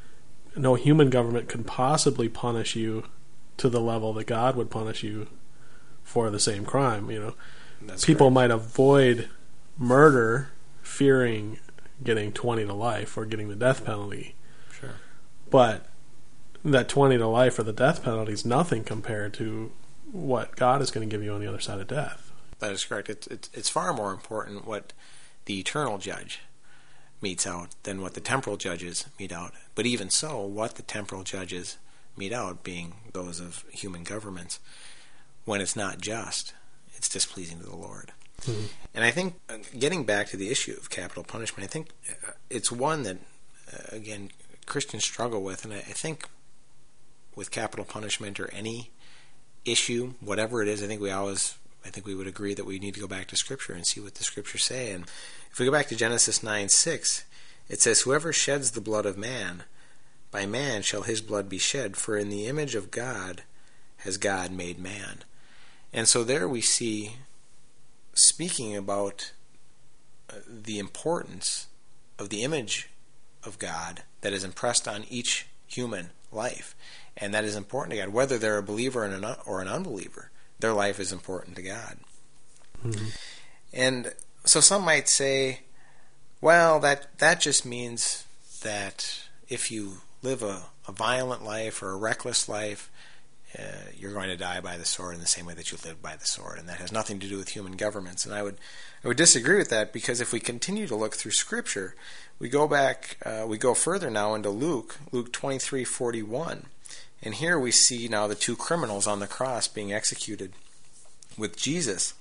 [SPEAKER 3] no human government could possibly punish you to the level that God would punish you for the same crime. You know, That's people correct. Might avoid murder, fearing getting twenty to life or getting the death penalty.
[SPEAKER 2] Sure,
[SPEAKER 3] but that twenty to life or the death penalty is nothing compared to what God is going to give you on the other side of death.
[SPEAKER 2] That is correct. It's, it's, it's far more important what the eternal judge metes out than what the temporal judges mete out. But even so, what the temporal judges mete out, being those of human governments, when it's not just, it's displeasing to the Lord. Mm-hmm. And I think, uh, getting back to the issue of capital punishment, I think uh, it's one that, uh, again, Christians struggle with, and I, I think with capital punishment or any issue, whatever it is, I think we always, I think we would agree that we need to go back to Scripture and see what the Scriptures say. And if we go back to Genesis nine six, it says, "Whoever sheds the blood of man, by man shall his blood be shed, for in the image of God has God made man." And so there we see, speaking about uh, the importance of the image of God that is impressed on each human life. And that is important to God. Whether they're a believer and an, or an unbeliever, their life is important to God. Mm-hmm. And so some might say, Well, that that just means that if you live a, a violent life or a reckless life, uh, you're going to die by the sword in the same way that you lived by the sword, and that has nothing to do with human governments. And I would I would disagree with that, because if we continue to look through Scripture, we go back, uh, we go further now into Luke, Luke twenty-three forty-one, and here we see now the two criminals on the cross being executed with Jesus.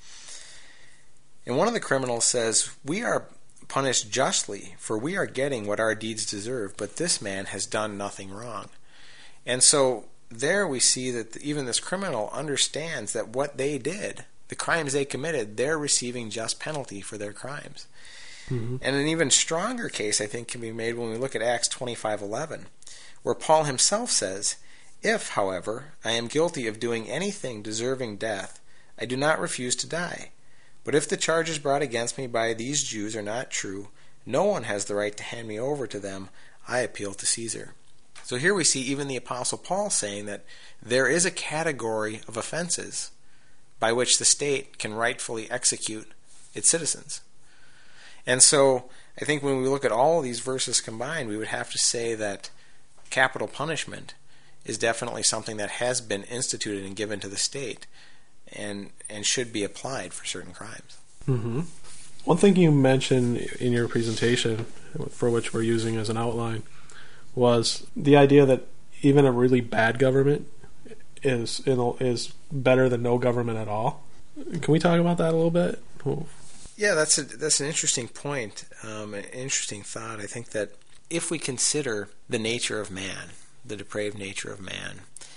[SPEAKER 2] And one of the criminals says, "We are punished justly, for we are getting what our deeds deserve, but this man has done nothing wrong." And so there we see that even this criminal understands that what they did, the crimes they committed, they're receiving just penalty for their crimes. Mm-hmm. And an even stronger case, I think, can be made when we look at Acts twenty-five eleven, where Paul himself says, "If, however, I am guilty of doing anything deserving death, I do not refuse to die. But if the charges brought against me by these Jews are not true, no one has the right to hand me over to them. I appeal to Caesar." So here we see even the Apostle Paul saying that there is a category of offenses by which the state can rightfully execute its citizens. And so I think when we look at all of these verses combined, we would have to say that capital punishment is definitely something that has been instituted and given to the state, and and should be applied for certain crimes.
[SPEAKER 3] Mm-hmm. One thing you mentioned in your presentation, for which we're using as an outline, was the idea that even a really bad government is is better than no government at all. Can we talk about that a little bit?
[SPEAKER 2] Yeah, that's a, that's an interesting point, um, an interesting thought. I think that if we consider the nature of man, the depraved nature of man,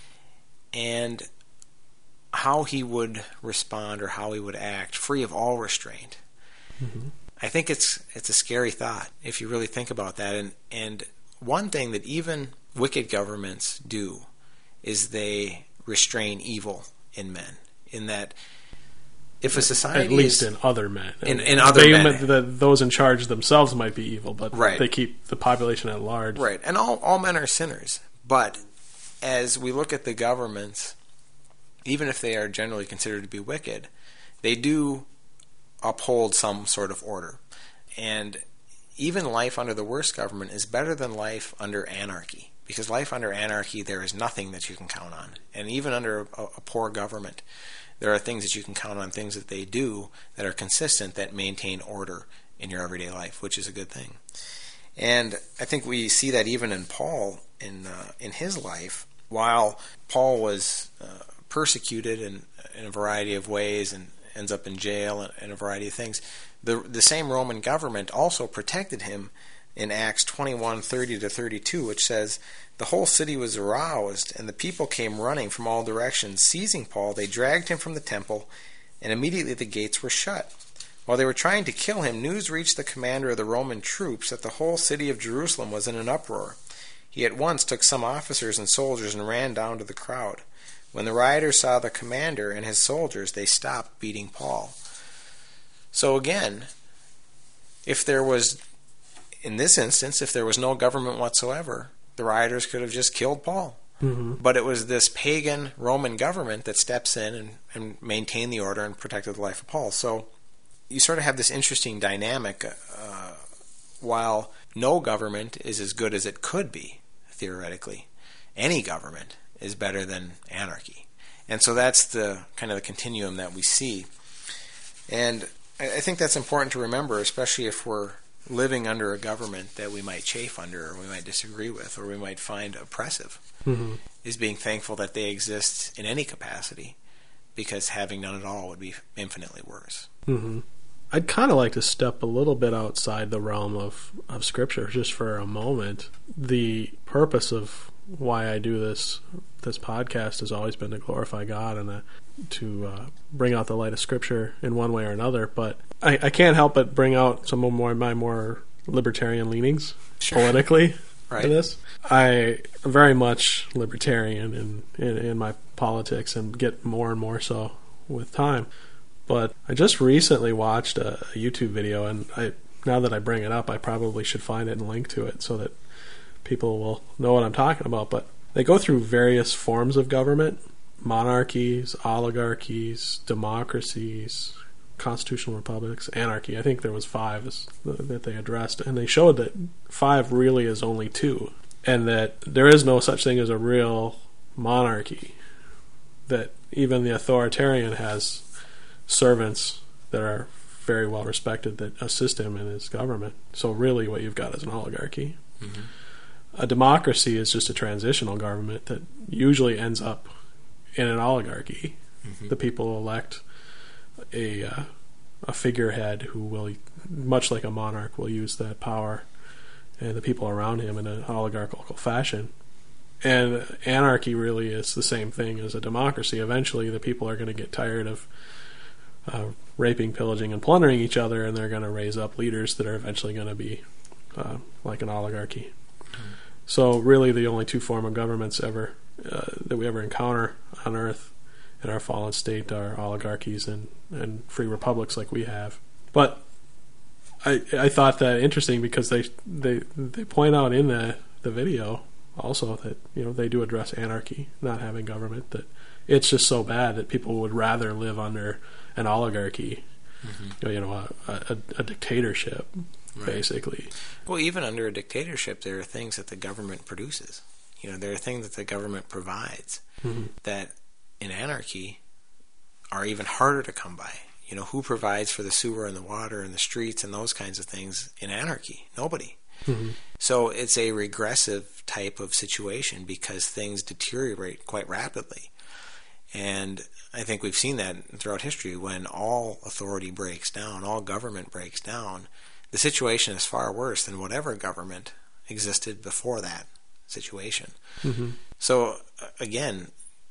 [SPEAKER 2] and how he would respond or how he would act free of all restraint, mm-hmm. I think it's it's a scary thought if you really think about that. And and one thing that even wicked governments do is they restrain evil in men, in that if a society
[SPEAKER 3] at least
[SPEAKER 2] is,
[SPEAKER 3] in other men,
[SPEAKER 2] in, in other
[SPEAKER 3] they,
[SPEAKER 2] men,
[SPEAKER 3] the, those in charge themselves might be evil, but
[SPEAKER 2] right.
[SPEAKER 3] they keep the population at large.
[SPEAKER 2] Right, and all all men are sinners. But as we look at the governments, even if they are generally considered to be wicked, they do uphold some sort of order. And even life under the worst government is better than life under anarchy, because life under anarchy, there is nothing that you can count on. And even under a, a poor government, there are things that you can count on, things that they do that are consistent, that maintain order in your everyday life, which is a good thing. And I think we see that even in Paul, in uh, in his life, while Paul was uh, persecuted in, in a variety of ways and ends up in jail and, and a variety of things, the the same Roman government also protected him in Acts twenty-one thirty to thirty-two, which says, "The whole city was aroused, and the people came running from all directions. Seizing Paul, they dragged him from the temple, and immediately the gates were shut. While they were trying to kill him, news reached the commander of the Roman troops that the whole city of Jerusalem was in an uproar. He at once took some officers and soldiers and ran down to the crowd. When the rioters saw the commander and his soldiers, they stopped beating Paul." So again, if there was, in this instance, if there was no government whatsoever, the rioters could have just killed Paul. Mm-hmm. But it was this pagan Roman government that steps in and, and maintained the order and protected the life of Paul. So you sort of have this interesting dynamic. Uh, while no government is as good as it could be, theoretically, any government is better than anarchy. And so that's the kind of the continuum that we see. And I think that's important to remember, especially if we're living under a government that we might chafe under, or we might disagree with, or we might find oppressive, mm-hmm. is being thankful that they exist in any capacity, because having none at all would be infinitely worse.
[SPEAKER 3] Mm-hmm. I'd kind of like to step a little bit outside the realm of, of Scripture just for a moment. The purpose of why I do this this podcast has always been to glorify God and uh, to uh, bring out the light of Scripture in one way or another. But I, I can't help but bring out some of more, my more libertarian leanings sure. politically
[SPEAKER 2] right.
[SPEAKER 3] in this. I am very much libertarian in, in, in my politics, and get more and more so with time. But I just recently watched a, a YouTube video, and I now that I bring it up, I probably should find it and link to it so that people will know what I'm talking about. But they go through various forms of government: monarchies, oligarchies, democracies, constitutional republics, anarchy. I think there was five is, that they addressed, and they showed that five really is only two, and that there is no such thing as a real monarchy, that even the authoritarian has servants that are very well respected that assist him in his government. So really what you've got is an oligarchy. Mm-hmm. A democracy is just a transitional government that usually ends up in an oligarchy. Mm-hmm. The people elect a uh, a figurehead who will, much like a monarch, will use that power and the people around him in an oligarchical fashion. And anarchy really is the same thing as a democracy. Eventually the people are going to get tired of uh, raping, pillaging, and plundering each other, and they're going to raise up leaders that are eventually going to be uh, like an oligarchy. Mm-hmm. So really the only two form of governments ever uh, that we ever encounter on Earth in our fallen state are oligarchies and, and free republics like we have. But I I thought that interesting because they they, they point out in the, the video also that, you know, they do address anarchy, not having government, that it's just so bad that people would rather live under an oligarchy, mm-hmm. you know, a, a, a dictatorship, right. basically.
[SPEAKER 2] Well, even under a dictatorship, there are things that the government produces. You know, there are things that the government provides mm-hmm. that in anarchy are even harder to come by. You know, who provides for the sewer and the water and the streets and those kinds of things in anarchy? Nobody. Mm-hmm. So it's a regressive type of situation because things deteriorate quite rapidly. And I think we've seen that throughout history. When all authority breaks down, all government breaks down, the situation is far worse than whatever government existed before that situation. Mm-hmm. So, again,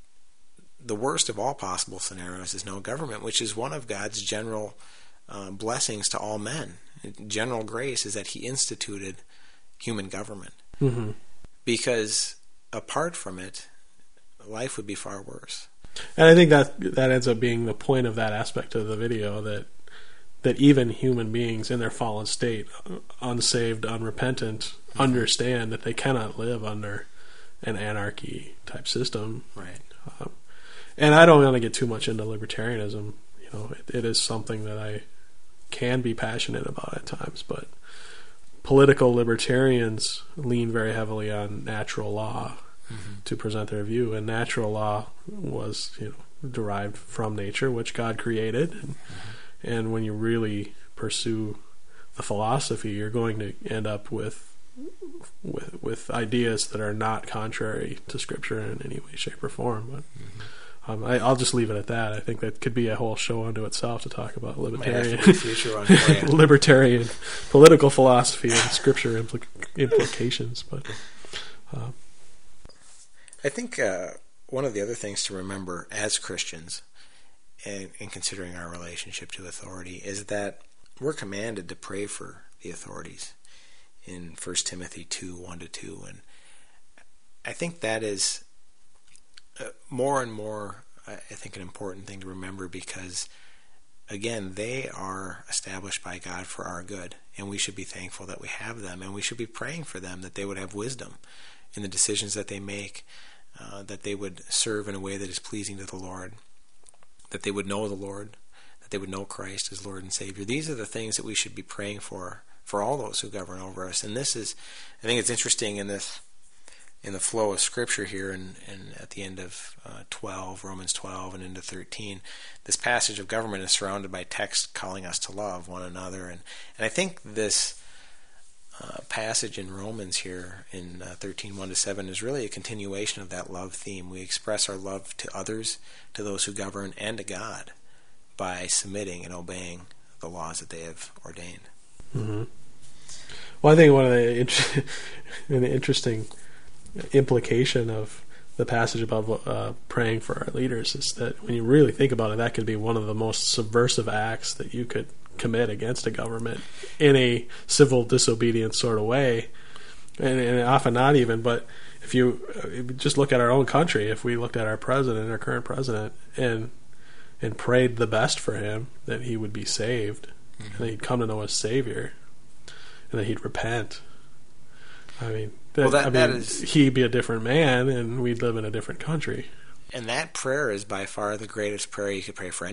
[SPEAKER 2] the worst of all possible scenarios is no government, which is one of God's general uh, blessings to all men. General grace is that he instituted human government. Mm-hmm. Because apart from it, life would be far worse.
[SPEAKER 3] And I think that that ends up being the point of that aspect of the video, that that even human beings in their fallen state, unsaved, unrepentant, mm-hmm. understand that they cannot live under an anarchy type system.
[SPEAKER 2] Right.
[SPEAKER 3] Um, and I don't want to get too much into libertarianism. You know, it, it is something that I can be passionate about at times, but political libertarians lean very heavily on natural law. Mm-hmm. to present their view, and natural law was, you know, derived from nature, which God created, and, mm-hmm. and when you really pursue the philosophy, you're going to end up with with with ideas that are not contrary to Scripture in any way, shape, or form. But mm-hmm. um, I, I'll just leave it at that. I think that could be a whole show unto itself to talk about libertarian libertarian political philosophy and Scripture impl- implications, but. Uh,
[SPEAKER 2] I think uh, one of the other things to remember as Christians in, in considering our relationship to authority is that we're commanded to pray for the authorities in First Timothy two, one to two. And I think that is uh, more and more, I think, an important thing to remember because, again, they are established by God for our good, and we should be thankful that we have them, and we should be praying for them that they would have wisdom in the decisions that they make. Uh, that they would serve in a way that is pleasing to the Lord, that they would know the Lord, that they would know Christ as Lord and Savior. These are the things that we should be praying for, for all those who govern over us. And this is, I think it's interesting in this, in the flow of Scripture here, and, and at the end of uh, twelve, Romans twelve, and into thirteen, this passage of government is surrounded by text calling us to love one another. And, and I think this Uh, passage in Romans here in uh, thirteen, one to seven is really a continuation of that love theme. We express our love to others, to those who govern, and to God by submitting and obeying the laws that they have ordained.
[SPEAKER 3] Mm-hmm. Well, I think one of the int- an interesting implication of the passage about uh, praying for our leaders is that when you really think about it, that could be one of the most subversive acts that you could commit against a government in a civil disobedience sort of way, and, and often not even. But if you just look at our own country, if we looked at our president, our current president, and and prayed the best for him, that he would be saved, mm-hmm. and that he'd come to know his Savior, and that he'd repent. I mean, that,
[SPEAKER 2] well, that,
[SPEAKER 3] I
[SPEAKER 2] that
[SPEAKER 3] mean,
[SPEAKER 2] is,
[SPEAKER 3] he'd be a different man, and we'd live in a different country.
[SPEAKER 2] And that prayer is by far the greatest prayer you could pray for anyone.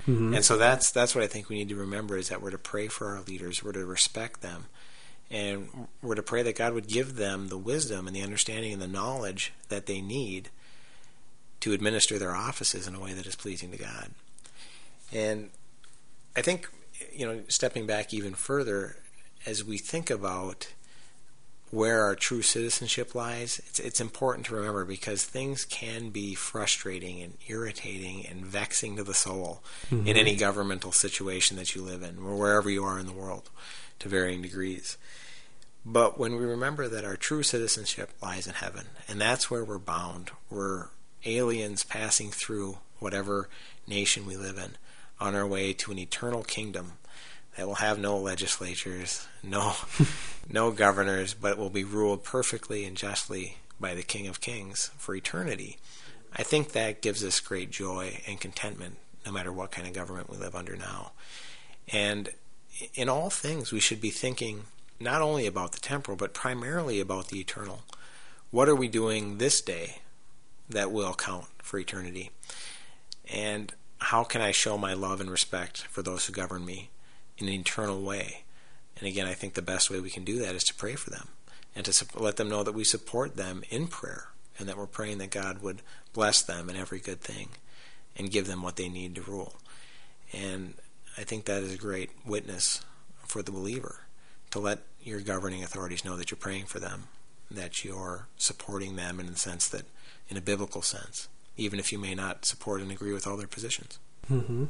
[SPEAKER 3] Mm-hmm.
[SPEAKER 2] And so that's that's what I think we need to remember, is that we're to pray for our leaders, we're to respect them, and we're to pray that God would give them the wisdom and the understanding and the knowledge that they need to administer their offices in a way that is pleasing to God. And I think, you know, stepping back even further, as we think about where our true citizenship lies, it's, it's important to remember, because things can be frustrating and irritating and vexing to the soul mm-hmm. in any governmental situation that you live in, or wherever you are in the world, to varying degrees. But when we remember that our true citizenship lies in heaven, and that's where we're bound, we're aliens passing through whatever nation we live in, on our way to an eternal kingdom that will have no legislatures, no no governors, but it will be ruled perfectly and justly by the King of Kings for eternity. I think that gives us great joy and contentment, no matter what kind of government we live under now. And in all things, we should be thinking not only about the temporal, but primarily about the eternal. What are we doing this day that will count for eternity? And how can I show my love and respect for those who govern me in an eternal way? And again, I think the best way we can do that is to pray for them, and to su- let them know that we support them in prayer, and that we're praying that God would bless them in every good thing and give them what they need to rule. And I think that is a great witness for the believer, to let your governing authorities know that you're praying for them, that you're supporting them in the sense that, in a biblical sense, even if you may not support and agree with all their positions.
[SPEAKER 3] Mm-hmm.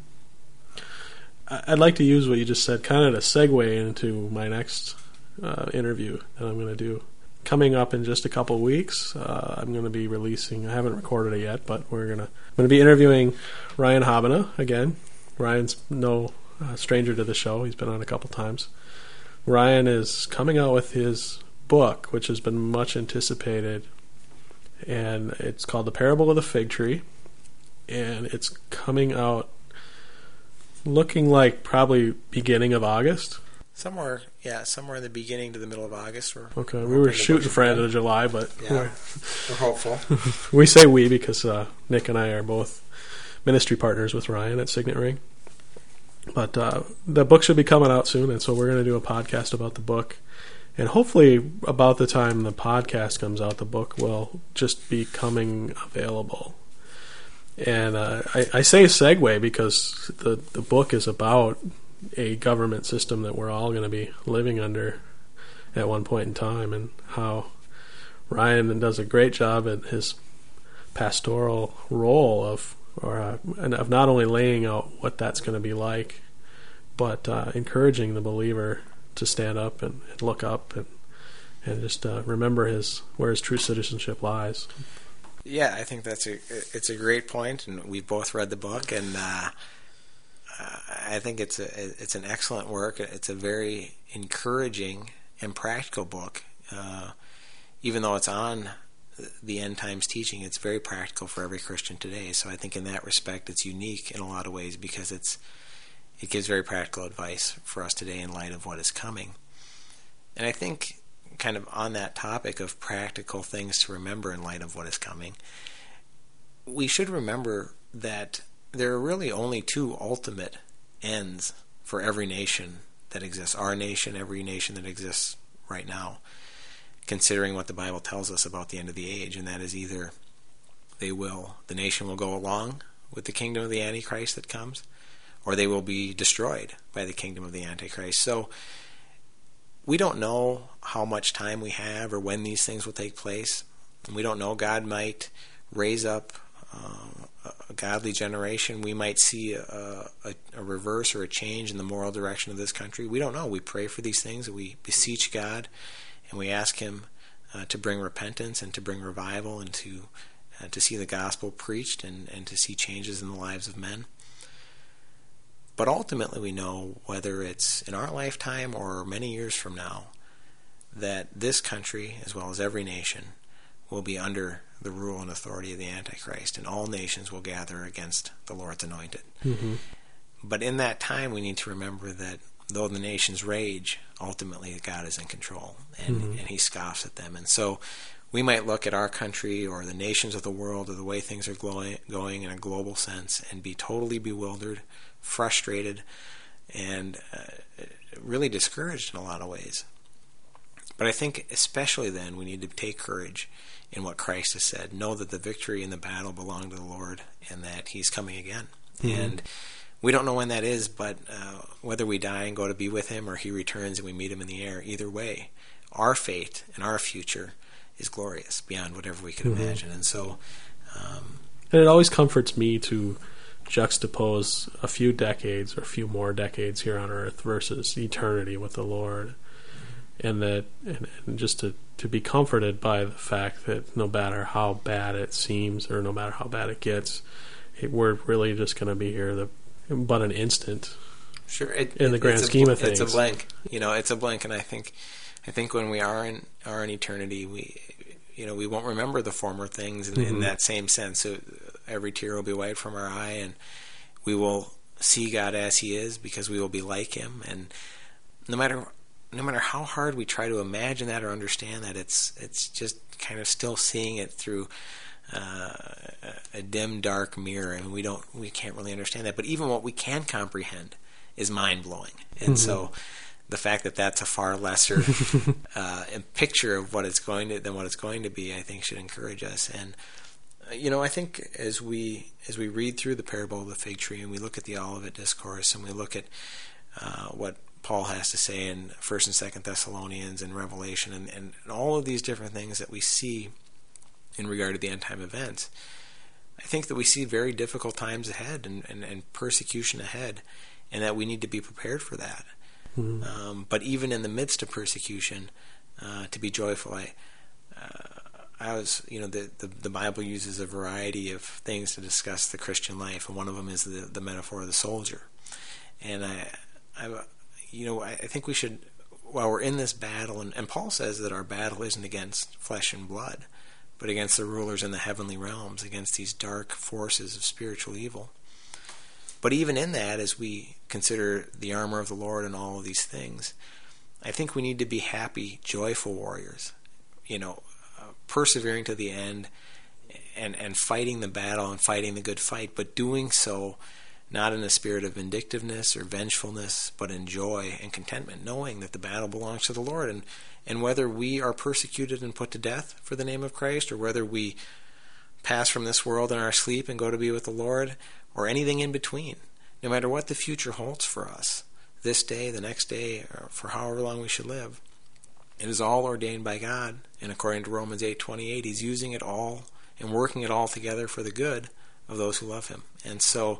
[SPEAKER 3] I'd like to use what you just said kind of to segue into my next uh, interview that I'm going to do. Coming up in just a couple weeks, uh, I'm going to be releasing, I haven't recorded it yet, but we're going to I'm going to be interviewing Ryan Habena again. Ryan's no uh, stranger to the show. He's been on a couple times. Ryan is coming out with his book, which has been much anticipated, and it's called The Parable of the Fig Tree, and it's coming out looking like probably beginning of August.
[SPEAKER 2] Somewhere, yeah, somewhere in the beginning to the middle of August. We're,
[SPEAKER 3] okay,
[SPEAKER 2] we're
[SPEAKER 3] we were shooting for end of July, but
[SPEAKER 2] yeah, we're, we're hopeful.
[SPEAKER 3] We say we because uh, Nick and I are both ministry partners with Ryan at Signet Ring. But uh, the book should be coming out soon, and so we're going to do a podcast about the book. And hopefully about the time the podcast comes out, the book will just be coming available. And uh, I, I say segue because the, the book is about a government system that we're all going to be living under at one point in time, and how Ryan does a great job at his pastoral role of or uh, of not only laying out what that's going to be like, but uh, encouraging the believer to stand up and, and look up and and just uh, remember his where his true citizenship lies.
[SPEAKER 2] Yeah, I think that's a it's a great point, and we've both read the book, and uh, I think it's a it's an excellent work. It's a very encouraging and practical book. Uh, even though it's on the end times teaching, it's very practical for every Christian today. So I think in that respect, it's unique in a lot of ways because it's it gives very practical advice for us today in light of what is coming. And I think, kind of on that topic of practical things to remember in light of what is coming, we should remember that there are really only two ultimate ends for every nation that exists. Our nation, every nation that exists right now, considering what the Bible tells us about the end of the age, and that is either they will, the nation will go along with the kingdom of the Antichrist that comes, or they will be destroyed by the kingdom of the Antichrist. So we don't know how much time we have or when these things will take place. We don't know. God might raise up uh, a godly generation. We might see a, a, a reverse or a change in the moral direction of this country. We don't know. We pray for these things, and we beseech God, and we ask Him uh, to bring repentance and to bring revival and to uh, to see the gospel preached and, and to see changes in the lives of men. But ultimately we know, whether it's in our lifetime or many years from now, that this country, as well as every nation, will be under the rule and authority of the Antichrist, and all nations will gather against the Lord's anointed.
[SPEAKER 3] Mm-hmm.
[SPEAKER 2] But in that time we need to remember that though the nations rage, ultimately God is in control, and, mm-hmm. and He scoffs at them. And so we might look at our country or the nations of the world or the way things are going, going in a global sense and be totally bewildered, frustrated, and uh, really discouraged in a lot of ways. But I think especially then we need to take courage in what Christ has said. Know that the victory in the battle belongs to the Lord and that He's coming again. Mm-hmm. And we don't know when that is, but uh, whether we die and go to be with Him or He returns and we meet Him in the air, either way, our fate and our future is glorious beyond whatever we could mm-hmm. imagine. And so... Um,
[SPEAKER 3] and it always comforts me to juxtapose a few decades or a few more decades here on earth versus eternity with the Lord. And that, and, and just to, to be comforted by the fact that no matter how bad it seems or no matter how bad it gets, it, we're really just going to be here the, but an instant.
[SPEAKER 2] Sure, it,
[SPEAKER 3] in the
[SPEAKER 2] it,
[SPEAKER 3] grand
[SPEAKER 2] it's
[SPEAKER 3] scheme
[SPEAKER 2] a,
[SPEAKER 3] of things,
[SPEAKER 2] it's a blank. You know, it's a blank, and I think, I think when we are in are in eternity, we, you know, we won't remember the former things in, mm-hmm. in that same sense. So every tear will be wiped from our eye, and we will see God as He is because we will be like Him. And no matter no matter how hard we try to imagine that or understand that, it's it's just kind of still seeing it through uh, a dim, dark mirror, and we don't we can't really understand that. But even what we can comprehend is mind blowing, and mm-hmm. so the fact that that's a far lesser uh, picture of what it's going to than what it's going to be, I think, should encourage us. And you know, I think as we as we read through the parable of the fig tree and we look at the Olivet Discourse and we look at uh, what Paul has to say in First and Second Thessalonians and Revelation and, and, and all of these different things that we see in regard to the end time events, I think that we see very difficult times ahead and, and, and persecution ahead, and that we need to be prepared for that. Mm-hmm. Um, but even in the midst of persecution, uh, to be joyful. I, uh, I was, you know, the, the the Bible uses a variety of things to discuss the Christian life, and one of them is the, the metaphor of the soldier. And I, I, you know, I, I think we should, while we're in this battle, and, and Paul says that our battle isn't against flesh and blood, but against the rulers in the heavenly realms, against these dark forces of spiritual evil. But even in that, as we consider the armor of the Lord and all of these things, I think we need to be happy, joyful warriors, you know, uh, persevering to the end and, and fighting the battle and fighting the good fight, but doing so not in a spirit of vindictiveness or vengefulness, but in joy and contentment, knowing that the battle belongs to the Lord. And, and whether we are persecuted and put to death for the name of Christ, or whether we pass from this world in our sleep and go to be with the Lord, or anything in between, no matter what the future holds for us, this day, the next day, or for however long we should live, it is all ordained by God. And according to Romans eight twenty-eight, He's using it all and working it all together for the good of those who love Him. And so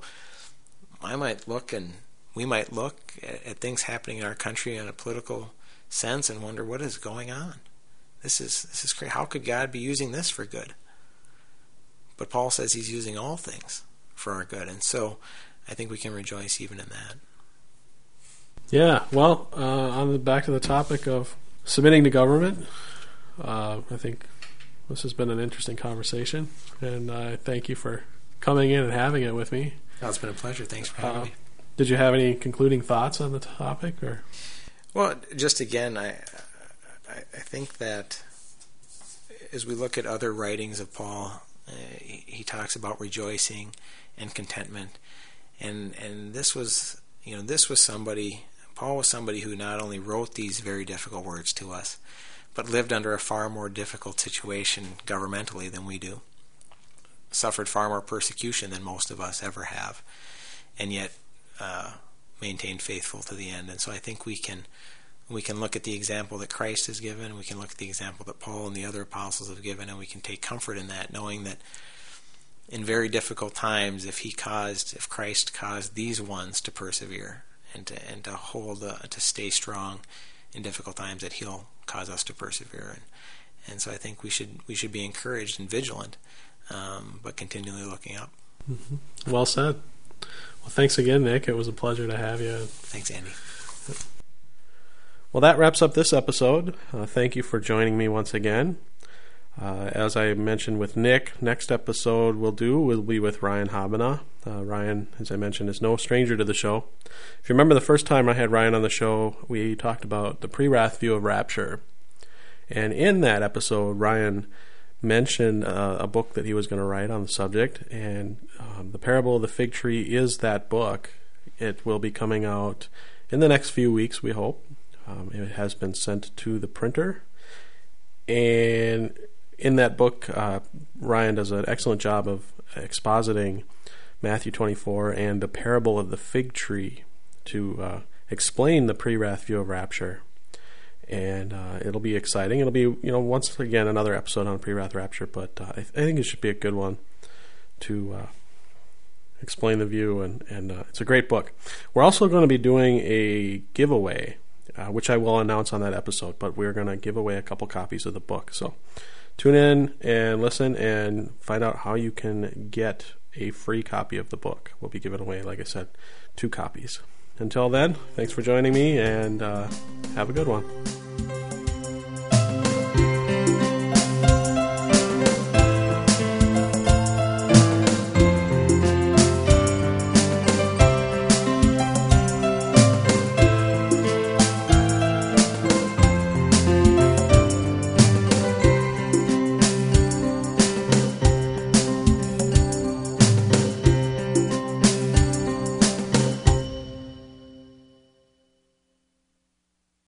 [SPEAKER 2] I might look and we might look at, at things happening in our country in a political sense and wonder, what is going on? This is this is great. How could God be using this for good? But Paul says He's using all things for our good, and so I think we can rejoice even in that.
[SPEAKER 3] Yeah, well, uh, on the back to the topic of submitting to government, uh, I think this has been an interesting conversation, and I thank you for coming in and having it with me.
[SPEAKER 2] Oh, it's been a pleasure. Thanks for having
[SPEAKER 3] uh,
[SPEAKER 2] me.
[SPEAKER 3] Did you have any concluding thoughts on the topic, or?
[SPEAKER 2] Well, just again, I, I, I think that as we look at other writings of Paul, uh, he, he talks about rejoicing and contentment, and and this was, you know, this was somebody. Paul was somebody who not only wrote these very difficult words to us, but lived under a far more difficult situation governmentally than we do. Suffered far more persecution than most of us ever have, and yet uh, maintained faithful to the end. And so I think we can we can look at the example that Christ has given, we can look at the example that Paul and the other apostles have given, and we can take comfort in that, knowing that in very difficult times, if he caused, if Christ caused these ones to persevere and to and to hold, uh, to stay strong in difficult times, that He'll cause us to persevere. And and so I think we should we should be encouraged and vigilant, um, but continually looking up.
[SPEAKER 3] Mm-hmm. Well said. Well, thanks again, Nick. It was a pleasure to have you.
[SPEAKER 2] Thanks, Andy.
[SPEAKER 3] Well, that wraps up this episode. Uh, thank you for joining me once again. Uh, as I mentioned with Nick, next episode we'll do will be with Ryan Habana. Uh, Ryan, as I mentioned, is no stranger to the show. If you remember the first time I had Ryan on the show, we talked about the pre-wrath view of rapture.
[SPEAKER 1] And in that episode, Ryan mentioned uh, a book that he was going to write on the subject, and um, The Parable of the Fig Tree is that book. It will be coming out in the next few weeks, we hope. Um, it has been sent to the printer. And in that book, uh, Ryan does an excellent job of expositing Matthew twenty-four and the parable of the fig tree to uh, explain the pre-wrath view of rapture. And uh, it'll be exciting. It'll be, you know, once again another episode on pre-wrath rapture, but uh, I, th- I think it should be a good one to uh, explain the view, and, and uh, it's a great book. We're also going to be doing a giveaway, uh, which I will announce on that episode, but we're going to give away a couple copies of the book. So tune in and listen and find out how you can get a free copy of the book. We'll be giving away, like I said, two copies. Until then, thanks for joining me, and uh, have a good one.